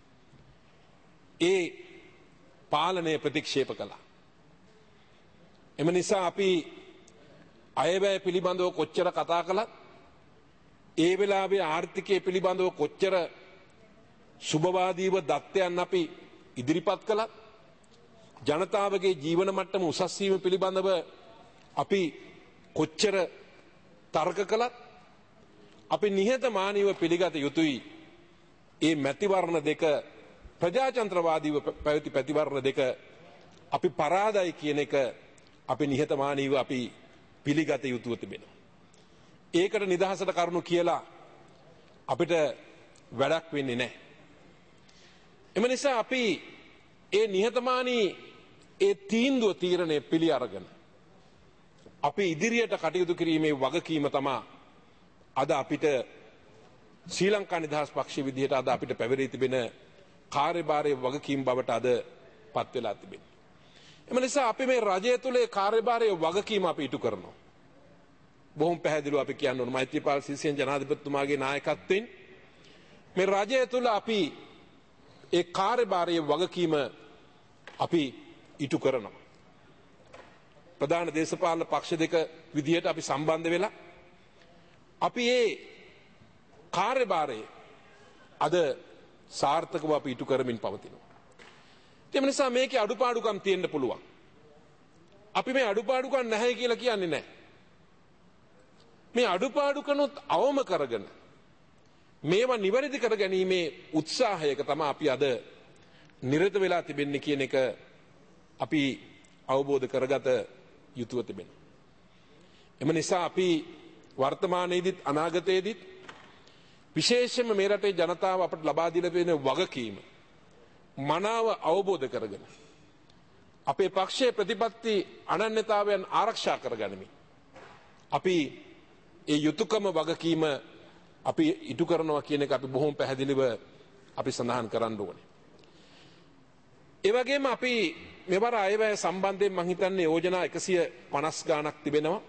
ඒ පාලනය ප්‍රතික්ෂේප කළා. එම නිසා අපි අයවැය පිළිබඳව කොච්චර කතා කළත් ඒ වෙලාවේ ආර්ථිකය පිළිබඳව කොච්චර සුභවාදීව දත්තයන් අපි ඉදිරිපත් කළත් ජනතාවගේ ජීවන මට්ටම උසස් වීම පිළිබඳව අපි කොච්චර තර්ක කළත් අපි නිහතමානීව පිළිගත යුතුයි ඒ මැතිවරණ දෙක ප්‍රජාතන්ත්‍රවාදීව පැවති ප්‍රතිවරණ දෙක අපි පරාදයි කියන එක අපි නිහතමානීව අපි පිළිගත යුතුව තිබෙනවා. ඒකට නිදහසට කරුණු කියලා අපිට වැඩක් වෙන්නේ නැහැ. එම නිසා අපි ඒ නිහතමානී ඒ තීන්දුව තීරණය පිළි අරගෙන අපි ඉදිරියට කටයුතු කිරීමේ වගකීම තමයි අද අපිට ශ්‍රී ලංකා නිදහස් පක්ෂ විදිහට අද අපිට පැවරී තිබෙන කාර්යභාරයේ වගකීම් බවට අද පත් වෙලා තිබෙනවා. එම නිසා අපි මේ රජය තුලේ කාර්යභාරයේ වගකීම අපි ඉටු කරනවා. බොහොම පැහැදිලිව අපි කියන්න ඕන මෛත්‍රීපාල සිරිසේන ජනාධිපතිතුමාගේ නායකත්වයෙන් මේ රජය තුල අපි ඒ කාර්යභාරයේ වගකීම අපි ඉටු කරනවා. ප්‍රධාන දේශපාලන පක්ෂ දෙක විදිහට අපි සම්බන්ධ වෙලා අපි ඒ කාර්යභාරය අද සාර්ථකව අපි ඉටු කරමින් පවතිනවා. ඒ නිසා මේකේ අඩුපාඩුකම් තියෙන්න පුළුවන්. අපි මේ අඩුපාඩුකම් නැහැ කියලා කියන්නේ නැහැ. මේ අඩුපාඩුකනොත් අවම කරගෙන මේවා නිවැරදි කර ගැනීමේ උත්සාහයක තමයි අපි අද නිරත වෙලා තිබෙන්නේ කියන එක අපි අවබෝධ කරගත යුතුව තිබෙනවා. එම නිසා අපි වර්තමානයේදීත් අනාගතයේදීත් විශේෂයෙන්ම මේ රටේ ජනතාව අපට ලබා දීලා තියෙන වගකීම මනාව අවබෝධ කරගෙන අපේ පක්ෂයේ ප්‍රතිපත්ති අනන්‍යතාවයන් ආරක්ෂා කරගනිමින් අපි ඒ යුතුයකම වගකීම අපි ඉටු කරනවා කියන එක අපි බොහොම පැහැදිලිව අපි සඳහන් කරන්න ඕනේ. ඒ වගේම අපි මෙවර අයවැය සම්බන්ධයෙන් මම හිතන්නේ යෝජනා එකසිය පනස් ගාණක් තිබෙනවා.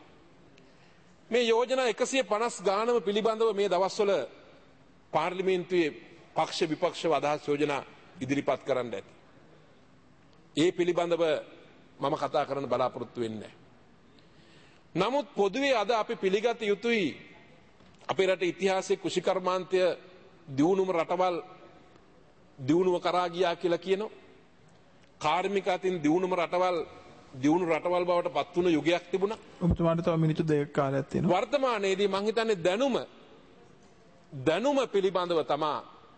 මේ යෝජනා එකසිය පනස් ගානම පිළිබඳව මේ දවස්වල පාර්ලිමේන්තුවේ පක්ෂ විපක්ෂ අදහස් යෝජනා ඉදිරිපත් කරන්න ඇති. ඒ පිළිබඳව මම කතා කරන්න බලාපොරොත්තු වෙන්නේ නැහැ. නමුත් පොදුවේ අද අපි පිළිගත යුතුයි අපේ රටේ ඉතිහාසයේ කෘෂිකර්මාන්තය දියුණුම රටවල් දියුණුව කරා ගියා කියලා කියනවා. කාර්මික අතින් දියුණුම රටවල් දියුණු රටවල් බවට පත් වුණ යුගයක් තිබුණා. ඔබතුමාට තව මිනිත්තු දෙකක් කාලයක් තියෙනවා. වර්තමානයේදී මම හිතන්නේ දැනුම දැනුම පිළිබඳව තමයි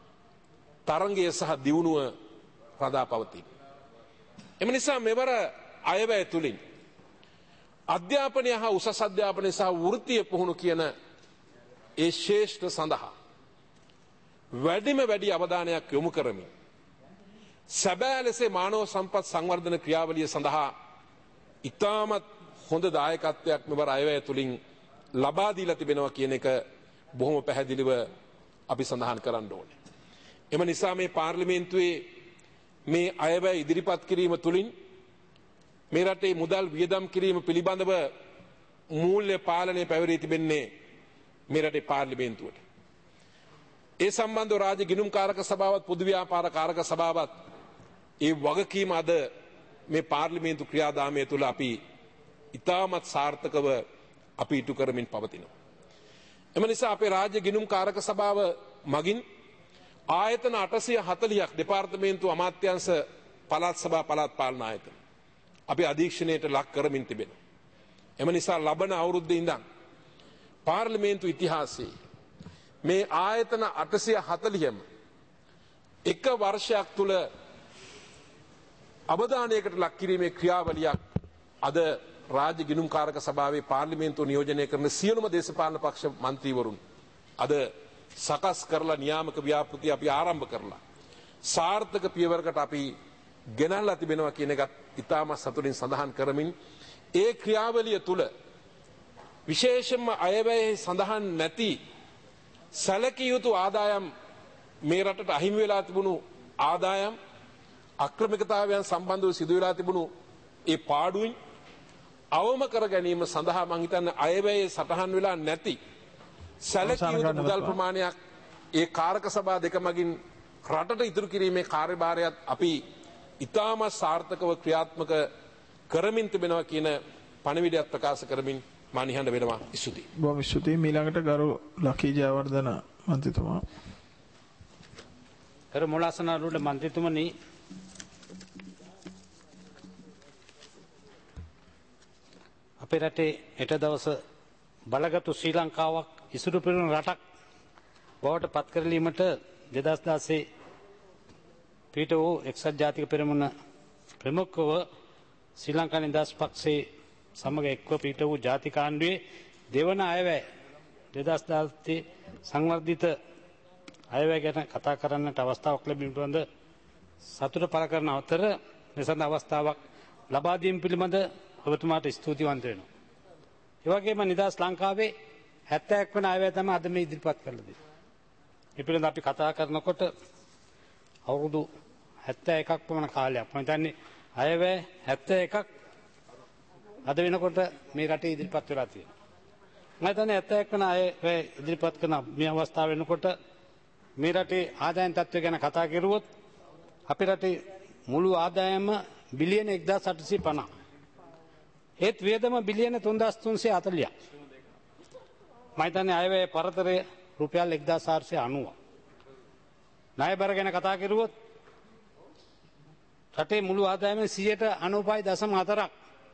තරංගය සහ දියුණුව රඳා පවතින. එම නිසා මෙවර අයවැය තුලින් අධ්‍යාපනය හා උසස් අධ්‍යාපනය සහ වෘත්තීය පුහුණු කියන ඒ ශ්‍රේෂ්ඨ සඳහා වැඩිම වැඩි අවධානයක් යොමු කරමින් සැබෑ ලෙස මානව සම්පත් සංවර්ධන ක්‍රියාවලිය සඳහා ඉතාමත් හොඳ දායකත්වයක් මෙවර අයවැය තුලින් ලබා දීලා තිබෙනවා කියන එක බොහොම පැහැදිලිව අපි සඳහන් කරන්න ඕනේ. එම නිසා මේ පාර්ලිමේන්තුවේ මේ අයවැය ඉදිරිපත් කිරීම තුලින් මේ රටේ මුදල් වියදම් කිරීම පිළිබඳව මූල්‍ය පාලනය පැවරී තිබෙන්නේ මේ රටේ පාර්ලිමේන්තුවට. ඒ සම්බන්ධව රාජ්‍ය ගිණුම්කාරක සභාවත් පොදු ව්‍යාපාර කාරක සභාවත් ඒ වගකීම අද මේ පාර්ලිමේන්තු ක්‍රියාදාමය තුළ අපි ඉතාමත් සාර්ථකව අපි ඉටු කරමින් පවතිනවා. එම නිසා අපේ රාජ්‍ය ගිණුම්කාරක සභාව මගින් ආයතන අටසිය හතළිහක් දෙපාර්තමේන්තු අමාත්‍යංශ පළාත් සභා පළාත් පාලන ආයතන අපි අධීක්ෂණයට ලක් කරමින් තිබෙනවා. එම නිසා ලබන අවුරුද්දේ ඉඳන් පාර්ලිමේන්තු ඉතිහාසයේ මේ ආයතන අටසිය හතළිහම එක වර්ෂයක් තුල අවධානයකට ලක් කිරීමේ ක්‍රියාවලියක් අද රාජ්‍ය ගිණුම්කාරක සභාවේ පාර්ලිමේන්තුව නියෝජනය කරන සියලුම දේශපාලන පක්ෂ මන්ත්‍රීවරුන් අද සකස් කරලා නියාමක ව්‍යාපෘති අපි ආරම්භ කරලා සාර්ථක පියවරකට අපි ගෙනල්ලා තිබෙනවා කියන එකත් ඉතාමත් සතුටින් සඳහන් කරමින් ඒ ක්‍රියාවලිය තුල විශේෂයෙන්ම අයවැය සඳහන් නැති සැලකිය යුතු ආදායම් මේ රටට අහිමි වෙලා තිබුණු ආදායම් අක්‍රමිකතාවයන් සම්බන්ධව සිදු වෙලා තිබුණු ඒ පාඩුවෙන් අවම කර ගැනීම සඳහා මම හිතන්නේ අයවැයේ සටහන් වෙලා නැති සැලකිය යුතු මුදල් ප්‍රමාණයක් ඒ කාරක සභා දෙක මගින් රටට ඉදිරි කිරීමේ කාර්යභාරයත් අපි ඉතාමත් සාර්ථකව ක්‍රියාත්මක කරමින් තිබෙනවා කියන පණිවිඩයක් ප්‍රකාශ කරමින් මා නිහඬ වෙනවා. ස්තුතියි. බොහොම ස්තුතියි. ඊළඟට ගරු ලකී ජයවර්ධන මන්ත්‍රීතුමා. ගරු මොලාසනාරුඩ මන්ත්‍රීතුමනි, අප අපේ රටේ හෙට දවස බලගතු ශ්‍රී ලංකාවක් ඉසුරු පිරුණු රටක් බවට පත් කරලීමට දෙදහස් දාසේ පීට වූ එක්සත් ජාතික පෙරමුණ ප්‍රමුඛව ශ්‍රී ලංකා නිදහස් පක්ෂයේ සමග එක්ව පීට වූ ජාතික ආණ්ඩුවේ දෙවන අයවැය දෙදහස් දාහේ සංවර්ධිත අයවැය ගැන කතා කරන්නට අවස්ථාවක් ලැබීම පිළිබඳ සතුට පළ කරන අතර මෙසඳ අවස්ථාවක් ලබා දීම පිළිබඳ ඔබතුමාට ස්තුතිවන්ත වෙනවා. ඒ වගේම නිදහස් ලංකාවේ හැත්තෑවක් වන අයවැය තමයි අද මේ ඉදිරිපත් කරලා දෙන්නේ. මේ පිළිබඳ අපි කතා කරනකොට අවුරුදු හැත්තෑ එකක් පමණ කාලයක් මම හිතන්නේ අයවැය හැත්තෑ එකක් අද වෙනකොට මේ රටේ ඉදිරිපත් වෙලා තියෙනවා. මම හිතන්නේ හැත්තෑ එක් වන අයවැය ඉදිරිපත් කරන මේ අවස්ථාව වෙනකොට මේ රටේ ආදායම් තත්ත්වය ගැන කතා කරුවොත් අපේ රටේ මුළු ආදායම බිලියන එක්දාස් අටසිය පනහ. ඒත් වියදම බිලියන තුන්දාස් තුන්සිය හතළිහක්. මම හිතන්නේ අයවැය පරතරය රුපියල් එක්දාස් හාරසිය අනූව. ණය බර ගැන කතා කරුවොත් රටේ මුළු ආදායමෙන් සියයට අනූපයි දශම හතරක්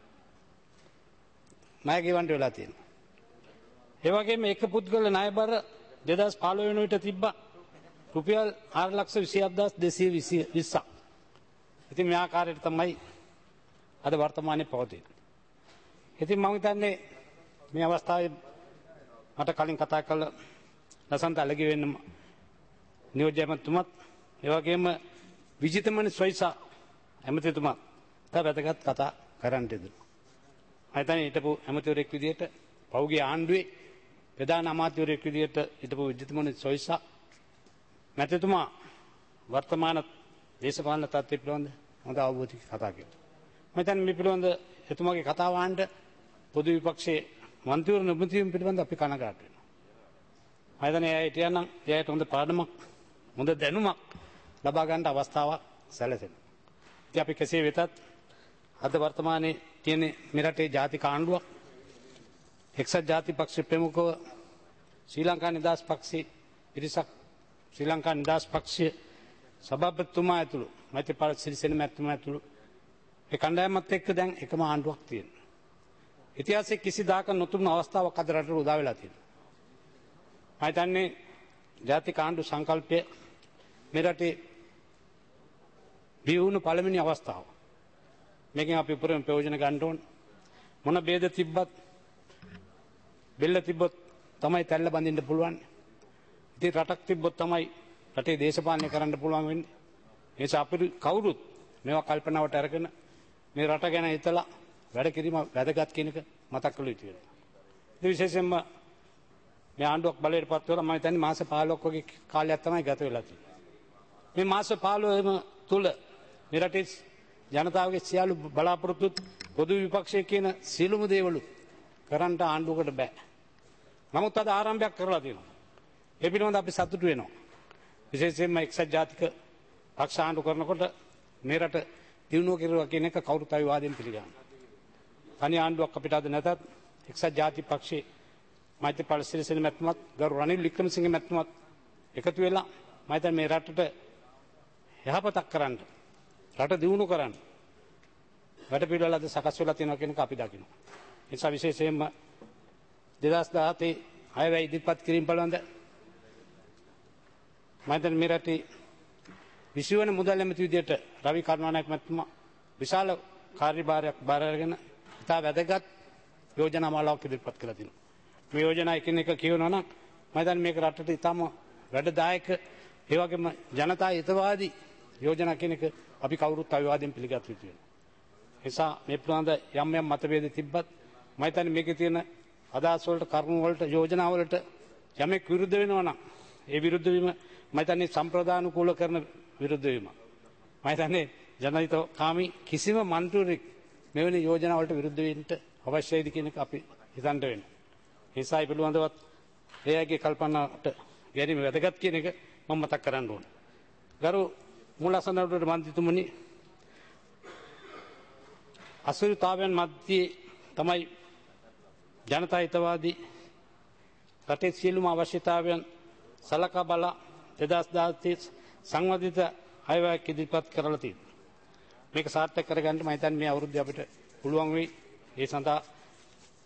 ණය ගෙවන්න වෙලා තියෙනවා. ඒ වගේම එක පුද්ගල ණය බර දෙදහස් පහළොව වෙන විට තිබ්බා රුපියල් ආறு ලක්ෂ විසි හත් හදාස් දෙසිය විස්සක්. ඉතින් මේ ආකාරයට තමයි අද වර්තමානයේ පවතින්නේ. ඉතින් මම හිතන්නේ මේ අවස්ථාවේ මට කලින් කතා කළ ලසන්ත අලගි වෙන්න නියෝජ්‍ය ඇමතිතුමත් ඒ වගේම විජිතමනි සොයිසා ඇමතිතුමත් තව වැදගත් කතා කරන්න දෙනවා. මම හිතන්නේ හිටපු ඇමතිවරයෙක් විදිහට පෞගේ ආණ්ඩුවේ ප්‍රධාන අමාත්‍යවරයෙක් විදිහට හිටපු විජිතමනි සොයිසා මැතිතුමා වර්තමාන දේශපාලන තත්ත්වය පිළිබඳ හොඳ අවබෝධයක් කතා කළා. මම හිතන්නේ මේ පිළිබඳ එතුමාගේ කතාව අහන්න පොදු විපක්ෂයේ මන්ත්‍රීවරු නියුතු පිළිබඳ අපි කනගාටු වෙනවා. මම හිතන්නේ එයා හිටියනම් එයාට හොඳ පාඩමක් හොඳ දැනුමක් ලබා ගන්න අවස්ථාවක් සැලසෙනවා. ඉතින් අපි කෙසේ වෙතත් අද වර්තමානයේ තියෙන මේ රටේ ජාතික ආණ්ඩුවක් එක්සත් ජාතික පක්ෂ ප්‍රමුඛව ශ්‍රී ලංකා නිදහස් පක්ෂයේ පිරිසක් ශ්‍රී ලංකා නිදහස් පක්ෂයේ සභාපතිතුමා ඇතුළු මෛත්‍රීපාල සිරිසේන මැතිතුමා ඇතුළු ඒ කණ්ඩායමත් එක්ක දැන් එකම ආණ්ඩුවක් තියෙනවා. ඉතිහාසයේ කිසිදාක නොතිබුණු අවස්ථාවක් අද රටට උදා වෙලා තියෙනවා. මම හිතන්නේ ජාතික ආණ්ඩු සංකල්පය මේ රටේ බිහි පළවෙනි අවස්ථාව. මේකෙන් අපි උපරිම ප්‍රයෝජන ගන්න ඕන. මොන ભેද තිබ්බත් බෙල්ල තිබ්බොත් තමයි තැල්ල බඳින්න පුළුවන්. ඉතින් රටක් තිබ්බොත් තමයි රටේ දේශපාලනය කරන්න පුළුවන් වෙන්නේ. ඒ නිසා අපි කවුරුත් මේවා කල්පනාවට අරගෙන මේ රට ගැන හිතලා වැඩ කිරීම වැදගත් කියන එක මතක් කළ යුතුයි. ඒ විශේෂයෙන්ම මේ ආණ්ඩුවක් බලයට පත් වෙලා මම හිතන්නේ මාස පහළොවක් වගේ කාලයක් තමයි ගත වෙලා තියෙන්නේ. මේ මාස පහළොවම තුල මේ රටේ ජනතාවගේ සියලු බලාපොරොත්තු පොදු විපක්ෂයේ කියන සියලුම දේවලු කරන්න ආණ්ඩුවකට බෑ. නමුත් අද ආරම්භයක් කරලා තියෙනවා. ඒ පිළිබඳව අපි සතුටු වෙනවා. විශේෂයෙන්ම එක්සත් ජාතික පක්ෂ ආණ්ඩු කරනකොට මේ රට දිනුව කෙරුවා කියන එක කවුරුත් අවිවාදයෙන් පිළිගන්නවා. තනි ආණ්ඩුවක් අපිට අද නැතත් එක්සත් ජාතික පක්ෂයේ මෛත්‍රීපාල සිරිසේන මැතිතුමත් ගරු රනිල් වික්‍රමසිංහ මැතිතුමත් එකතු වෙලා මම හිතන්නේ මේ රටට යහපතක් කරන්න රට දියුණු කරන්න වැඩ පිළිවෙල අද සකස් වෙලා තියෙනවා කියන එක අපි දකිනවා. ඒ නිසා විශේෂයෙන්ම දෙදහස් දහතේ අයවැය ඉදිරිපත් කිරීම පිළිබඳ මම හිතන්නේ මේ රටේ විසි වන මුදල් ඇමති විදියට රවි කරුණානායක මැතිතුමා විශාල කාර්යභාරයක් බාර අරගෙන ඉතා වැදගත් යෝජනා මාලාවක් ඉදිරිපත් කළා තියෙනවා. මේ යෝජනා එකින් එක කියවනවා නම් මම හිතන්නේ මේක රටට ඉතාම වැඩදායක ඒ වගේම ජනතා හිතවාදී යෝජනා කියන එක අපි කවුරුත් අවිවාදයෙන් පිළිගත යුතු වෙනවා. ඒ නිසා මේ පිළිබඳ යම් යම් මතභේද තිබ්බත් මම හිතන්නේ මේකේ තියෙන අදහස් වලට කරුණු වලට යෝජනා වලට යමෙක් විරුද්ධ වෙනවා නම් ඒ විරුද්ධ වීම මම හිතන්නේ සම්ප්‍රදානුකූල කරන විරුද්ධ වීම. මම හිතන්නේ ජනහිතකාමී කිසිම මන්ත්‍රීවරයෙක් මෙවැනි යෝජනා වලට විරුද්ධ වෙන්න අවශ්‍යයිද කියන එක අපි හිතන්න වෙනවා. ඒ නිසා ඒ පිළිබඳවත් එයාගේ කල්පනාවට ගැනීම වැදගත් කියන එක මම මතක් කරන්න ඕනේ. ගරු මූලාසනවලට මන්ත්‍රීතුමනි අසුරුතාවයන් මැද්දේ තමයි ජනතා හිතවාදී රටේ සියලුම අවශ්‍යතාවයන් සලකා බලා දෙදහස් දහතේ සංවර්ධිත අයවැයක් ඉදිරිපත් කරලා තියෙනවා. මේක සාර්ථක කරගන්න මම හිතන්නේ මේ අවුරුද්දේ අපිට පුළුවන් වෙයි. ඒ සඳහා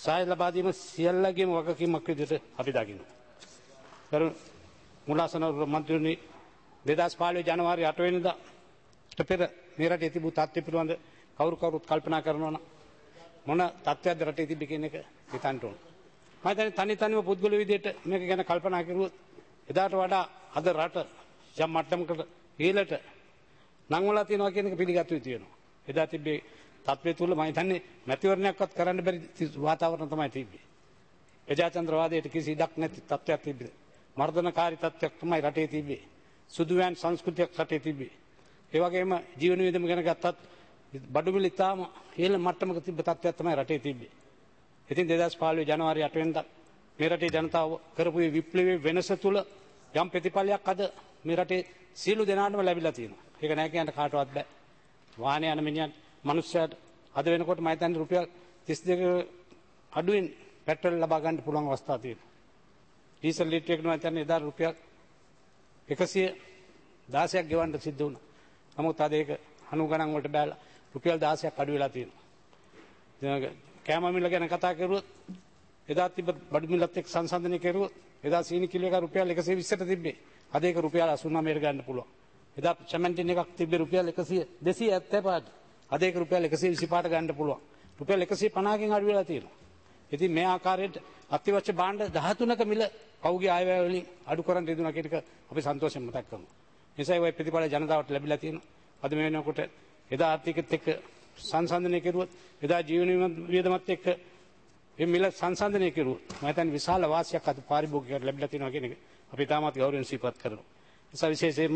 සාය ලබා දීම සියල්ලගේම වගකීමක් විදිහට අපි දකිනවා. කරු මුලාසන මන්ත්‍රීනි දෙදහස් පහළොව ජනවාරි අට වෙනිදා පෙර මේ රටේ තිබූ තත්ත්ව පිළිබඳ කවුරු කවුරුත් කල්පනා කරනවා නම් මොන තත්ත්වයක්ද රටේ තිබෙ කියන එක හිතන්න ඕන. මම හිතන්නේ තනි තනිව පුද්ගල විදිහට මේක ගැන කල්පනා කරුවොත් එදාට වඩා අද රට යම් මට්ටමකට ඉහළට නංවලා තියෙනවා කියන එක පිළිගත යුතු වෙනවා. එදා තිබ්බේ තත්ත්වය තුල මම හිතන්නේ මැතිවරණයක්වත් කරන්න බැරි වාතාවරණ තමයි තිබ්බේ. ප්‍රජාතන්ත්‍රවාදයට කිසි ඉඩක් නැති තත්ත්වයක් තිබ්බේ. මර්ධනකාරී තත්ත්වයක් තමයි රටේ තිබ්බේ. සුදුවෑන් සංස්කෘතියක් රටේ තිබ්බේ. ඒ වගේම ජීවන වියදම ගැන ගත්තත් බඩු මිල ඉතාම ඉහළ මට්ටමක තිබ්බ තත්ත්වයක් තමයි රටේ තිබ්බේ. ඉතින් දෙදහස් පහළොව ජනවාරි අට වෙනිදා මේ රටේ ජනතාව කරපු විප්ලවීය වෙනස තුල යම් ප්‍රතිඵලයක් අද මේ රටේ සියලු දෙනාටම ලැබිලා තියෙනවා. ඒක නෑ කියන්න කාටවත් බෑ. වාහනේ යන මිනිහන් මිනිස්සුන්ට අද වෙනකොට මම හිතන්නේ රුපියල් තිස් දෙක අඩුවෙන් පෙට්‍රල් ලබා ගන්න පුළුවන් අවස්ථා තියෙනවා. ඩීසල් ලීටර් එකකට මම හිතන්නේ එදා රුපියල් එකසිය දහසක් ගෙවන්න සිද්ධ වුණා. නමුත් අද ඒක අනු ගණන් වලට බැලලා රුපියල් දහසක් අඩු වෙලා තියෙනවා. කෑම මිල ගැන කතා කරුවොත් එදා තිබ්බ බඩු මිලත් එක්ක සංසන්දනය කරුවොත් එදා සීනි කිලෝ එක රුපියල් එකසිය විස්සට තිබ්බේ. අද ඒක රුපියල් අසූ නවයට ගන්න පුළුවන්. එදා සෙමන්ටින් එකක් තිබ්බේ රුපියල් එකසිය දෙසිය හැත්තෑ පහට. අද ඒක රුපියල් එකසිය විසි පහට ගන්න පුළුවන්. රුපියල් එකසිය පනහකින් අඩු වෙලා තියෙනවා. ඉතින් මේ ආකාරයට අත්‍යවශ්‍ය භාණ්ඩ දහතුනක මිල පෞගේ ආයවැය වලින් අඩු කරන් දෙදුනා කියන එක අපි සන්තෝෂයෙන් මතක් කරනවා. එනිසා ওই ප්‍රතිඵල ජනතාවට ලැබිලා තියෙනවා. අද මේ වෙනකොට එදා ආර්ථිකෙත් එක්ක සංසන්දනය කෙරුවොත් එදා ජීවන වියදමත් එක්ක මේ මිල සංසන්දනය කෙරුවොත් මම හිතන්නේ විශාල වාසියක් අද පාරිභෝගිකයට ලැබිලා තියෙනවා කියන එක අපි තාමත් ගෞරවයෙන් සිහිපත් කරනවා. නිසා විශේෂයෙන්ම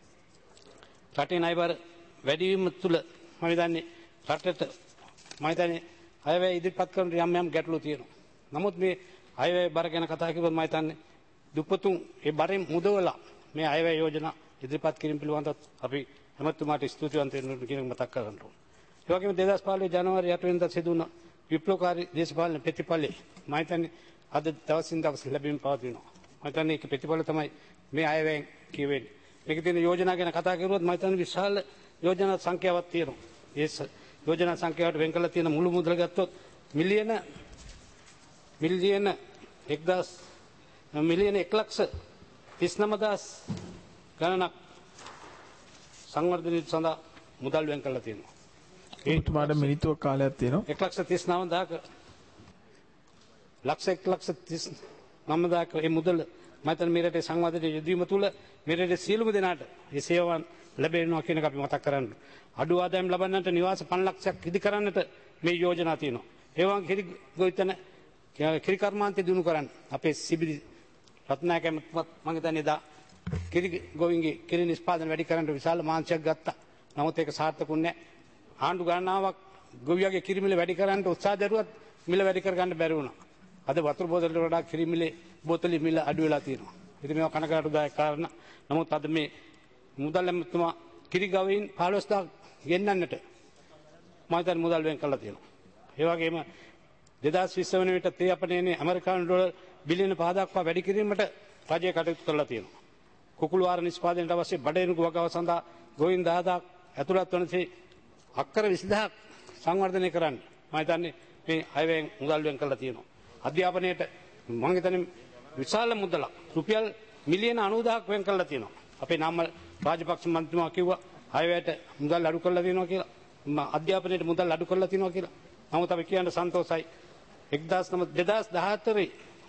රටේ ණයබර වැඩි වීම තුළ මම හිතන්නේ රටට මම හිතන්නේ අයවැය ඉදිරිපත් කරන යම් යම් ගැටලු තියෙනවා. නමුත් මේ අයවැය බර ගැන කතා කරුවොත් මම හිතන්නේ දුප්පතුන් ඒ බරෙන් මුදවලා මේ අයවැය යෝජනා ඉදිරිපත් කිරීම පිළිබඳව අපි හැමතුමාට ස්තුතිවන්ත වෙන්න කියන මතක් කරගන්න ඕනේ. ඒ වගේම දෙදහස් පහළොව ජනවාරි අට වෙනිදා සිදු වුණ විප්ලවකාරී දේශපාලන ප්‍රතිඵලෙ මම හිතන්නේ අද දවසින් දවස ලැබීම පවතිනවා. මම හිතන්නේ ඒක ප්‍රතිඵල තමයි මේ අයවැයෙන් කියවෙන්නේ. මේකේ තියෙන යෝජනා ගැන කතා කරුවොත් මම හිතන්නේ විශාල යෝජනා සංඛ්‍යාවක් තියෙනවා. ඒ යෝජනා සංඛ්‍යාවට වෙන් කරලා තියෙන මුළු මුදල ගත්තොත් මිලියන මිලියන එක්දහස් මිලියන එක ලක්ෂ තිස් නවදහස් ගණනක් සංවර්ධනය සඳහා මුදල් වෙන් කරලා තියෙනවා. ඒතුමාට මිනිත්තුවක් කාලයක් තියෙනවා. එක ලක්ෂ තිස් නවදාක ලක්ෂ එක ලක්ෂ තිස් නවදාක මේ මුදල මම හිතන්නේ මේ රටේ සංවර්ධනයේ යෙදවීම තුළ මේ රටේ සියලුම දෙනාට මේ සේවාවන් ලැබෙනවා කියන එක අපි මතක් කරගන්න. අඩු ආදායම් ලබන්නට නිවාස පන්ස් ලක්ෂයක් ඉදි කරන්නට මේ යෝජනා තියෙනවා. ඒ වගේම කිරි ගොවිතැන කිරි කර්මාන්තය දිනු කරන්න අපේ සිබිලි රත්නායක මම හිතන්නේ දා කිරි ගොවින්ගේ කිරි නිෂ්පාදන වැඩි කරන්න විශාල මාංශයක් ගත්තා. නමුත් ඒක සාර්ථකුන්නේ නැහැ. ආණ්ඩු ගණනාවක් ගොවියාගේ කිරි මිල වැඩි කරන්න උත්සාහ දරුවත් මිල වැඩි කරගන්න බැරි වුණා. අද වතුර බෝතලට වඩා කිරි මිලේ බෝතලේ මිල අඩු වෙලා තියෙනවා. ඉතින් මේවා කනගාටුදායක කාරණා. නමුත් අද මේ මුදල් ඇමතුමා කිරි ගවයින් පහළොස් දහසක් ගෙන්නන්නට මම හිතන්නේ මුදල් වෙන් කරලා තියෙනවා. ඒ වගේම දෙදහස් විස්ස වන විට තේ අපනයනේ ඇමරිකානු ඩොලර් බිලියන පහ දක්වා වැඩි කිරීමට රජය කටයුතු කරලා තියෙනවා. කුකුළු ආහාර නිෂ්පාදනයට අවශ්‍ය බඩේනුගු වගාව සඳහා ගොවීන් දහදහක් ඇතුළත් වනසේ අක්කර විසි දහසක් සංවර්ධනය කරන්න මම හිතන්නේ මේ අයවැයෙන් මුදල් වෙන් කරලා තියෙනවා. අධ්‍යාපනයට මම හිතන්නේ විශාල මුදලක් රුපියල් මිලියන අනූදහක් වෙන් කරලා තියෙනවා. අපේ නාමල් රාජපක්ෂ මන්ත්‍රීතුමා කිව්වා අයවැයට මුදල් අඩු කරලා තියෙනවා කියලා. අධ්‍යාපනයට මුදල් අඩු කරලා තියෙනවා කියලා. නමුත් අපි කියන්න සන්තෝෂයි. දෙදහස් දහහතරේ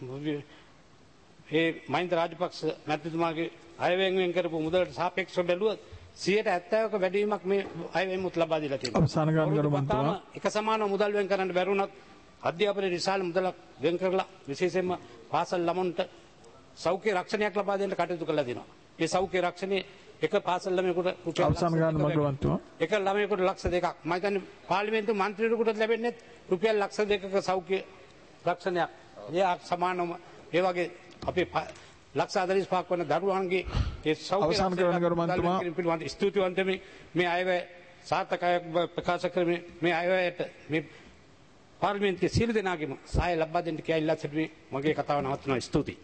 ඒ මහින්ද රාජපක්ෂ මැතිතුමාගේ අයවැයෙන් වෙන් කරපු මුදලට සාපේක්ෂව බැලුවොත් සියයට හැත්තෑවක වැඩිවීමක් මේ අයවැයෙන් මුත් ලබා දීලා තියෙනවා. අවසාන ගාමිණී මන්ත්‍රීතුමා එක සමානව මුදල් වෙන් කරන්න බැරුණත් අධ්‍යාපනයේ විශාල මුදලක් වෙන් කරලා විශේෂයෙන්ම පාසල් ළමුන්ට සෞඛ්‍ය රක්ෂණයක් ලබා දෙන්න කටයුතු කළා දෙනවා. මේ සෞඛ්‍ය රක්ෂණයේ එක පාසල් ළමයෙකුට අවසාන ගාමිණී මන්ත්‍රීතුමා එක ළමයෙකුට ලක්ෂ දෙකක් මම හිතන්නේ පාර්ලිමේන්තු මන්ත්‍රීවරුන්ට ලැබෙන්නේ රුපියල් ලක්ෂ දෙකක සෞඛ්‍ය රක්ෂණයක්. ඒ සමානවම ඒ වගේ අපේ ලක්ෂ හතළිස් පහක් වන දරුවන්ගේ ඒ සෞඛ්‍ය අවසාන කරන ගරු මන්ත්‍රීතුමා පිළිබඳ ස්තුතිවන්ත මේ අයවැය සාර්ථකව ප්‍රකාශ කරමින් මේ අයවැයට මේ පාර්ලිමේන්තුවේ සියලු දෙනාගේම සහාය ලබා දෙන්න කියලා ඉල්ලා සිටින්නේ මගේ කතාව නවත්වනවා. ස්තුතියි.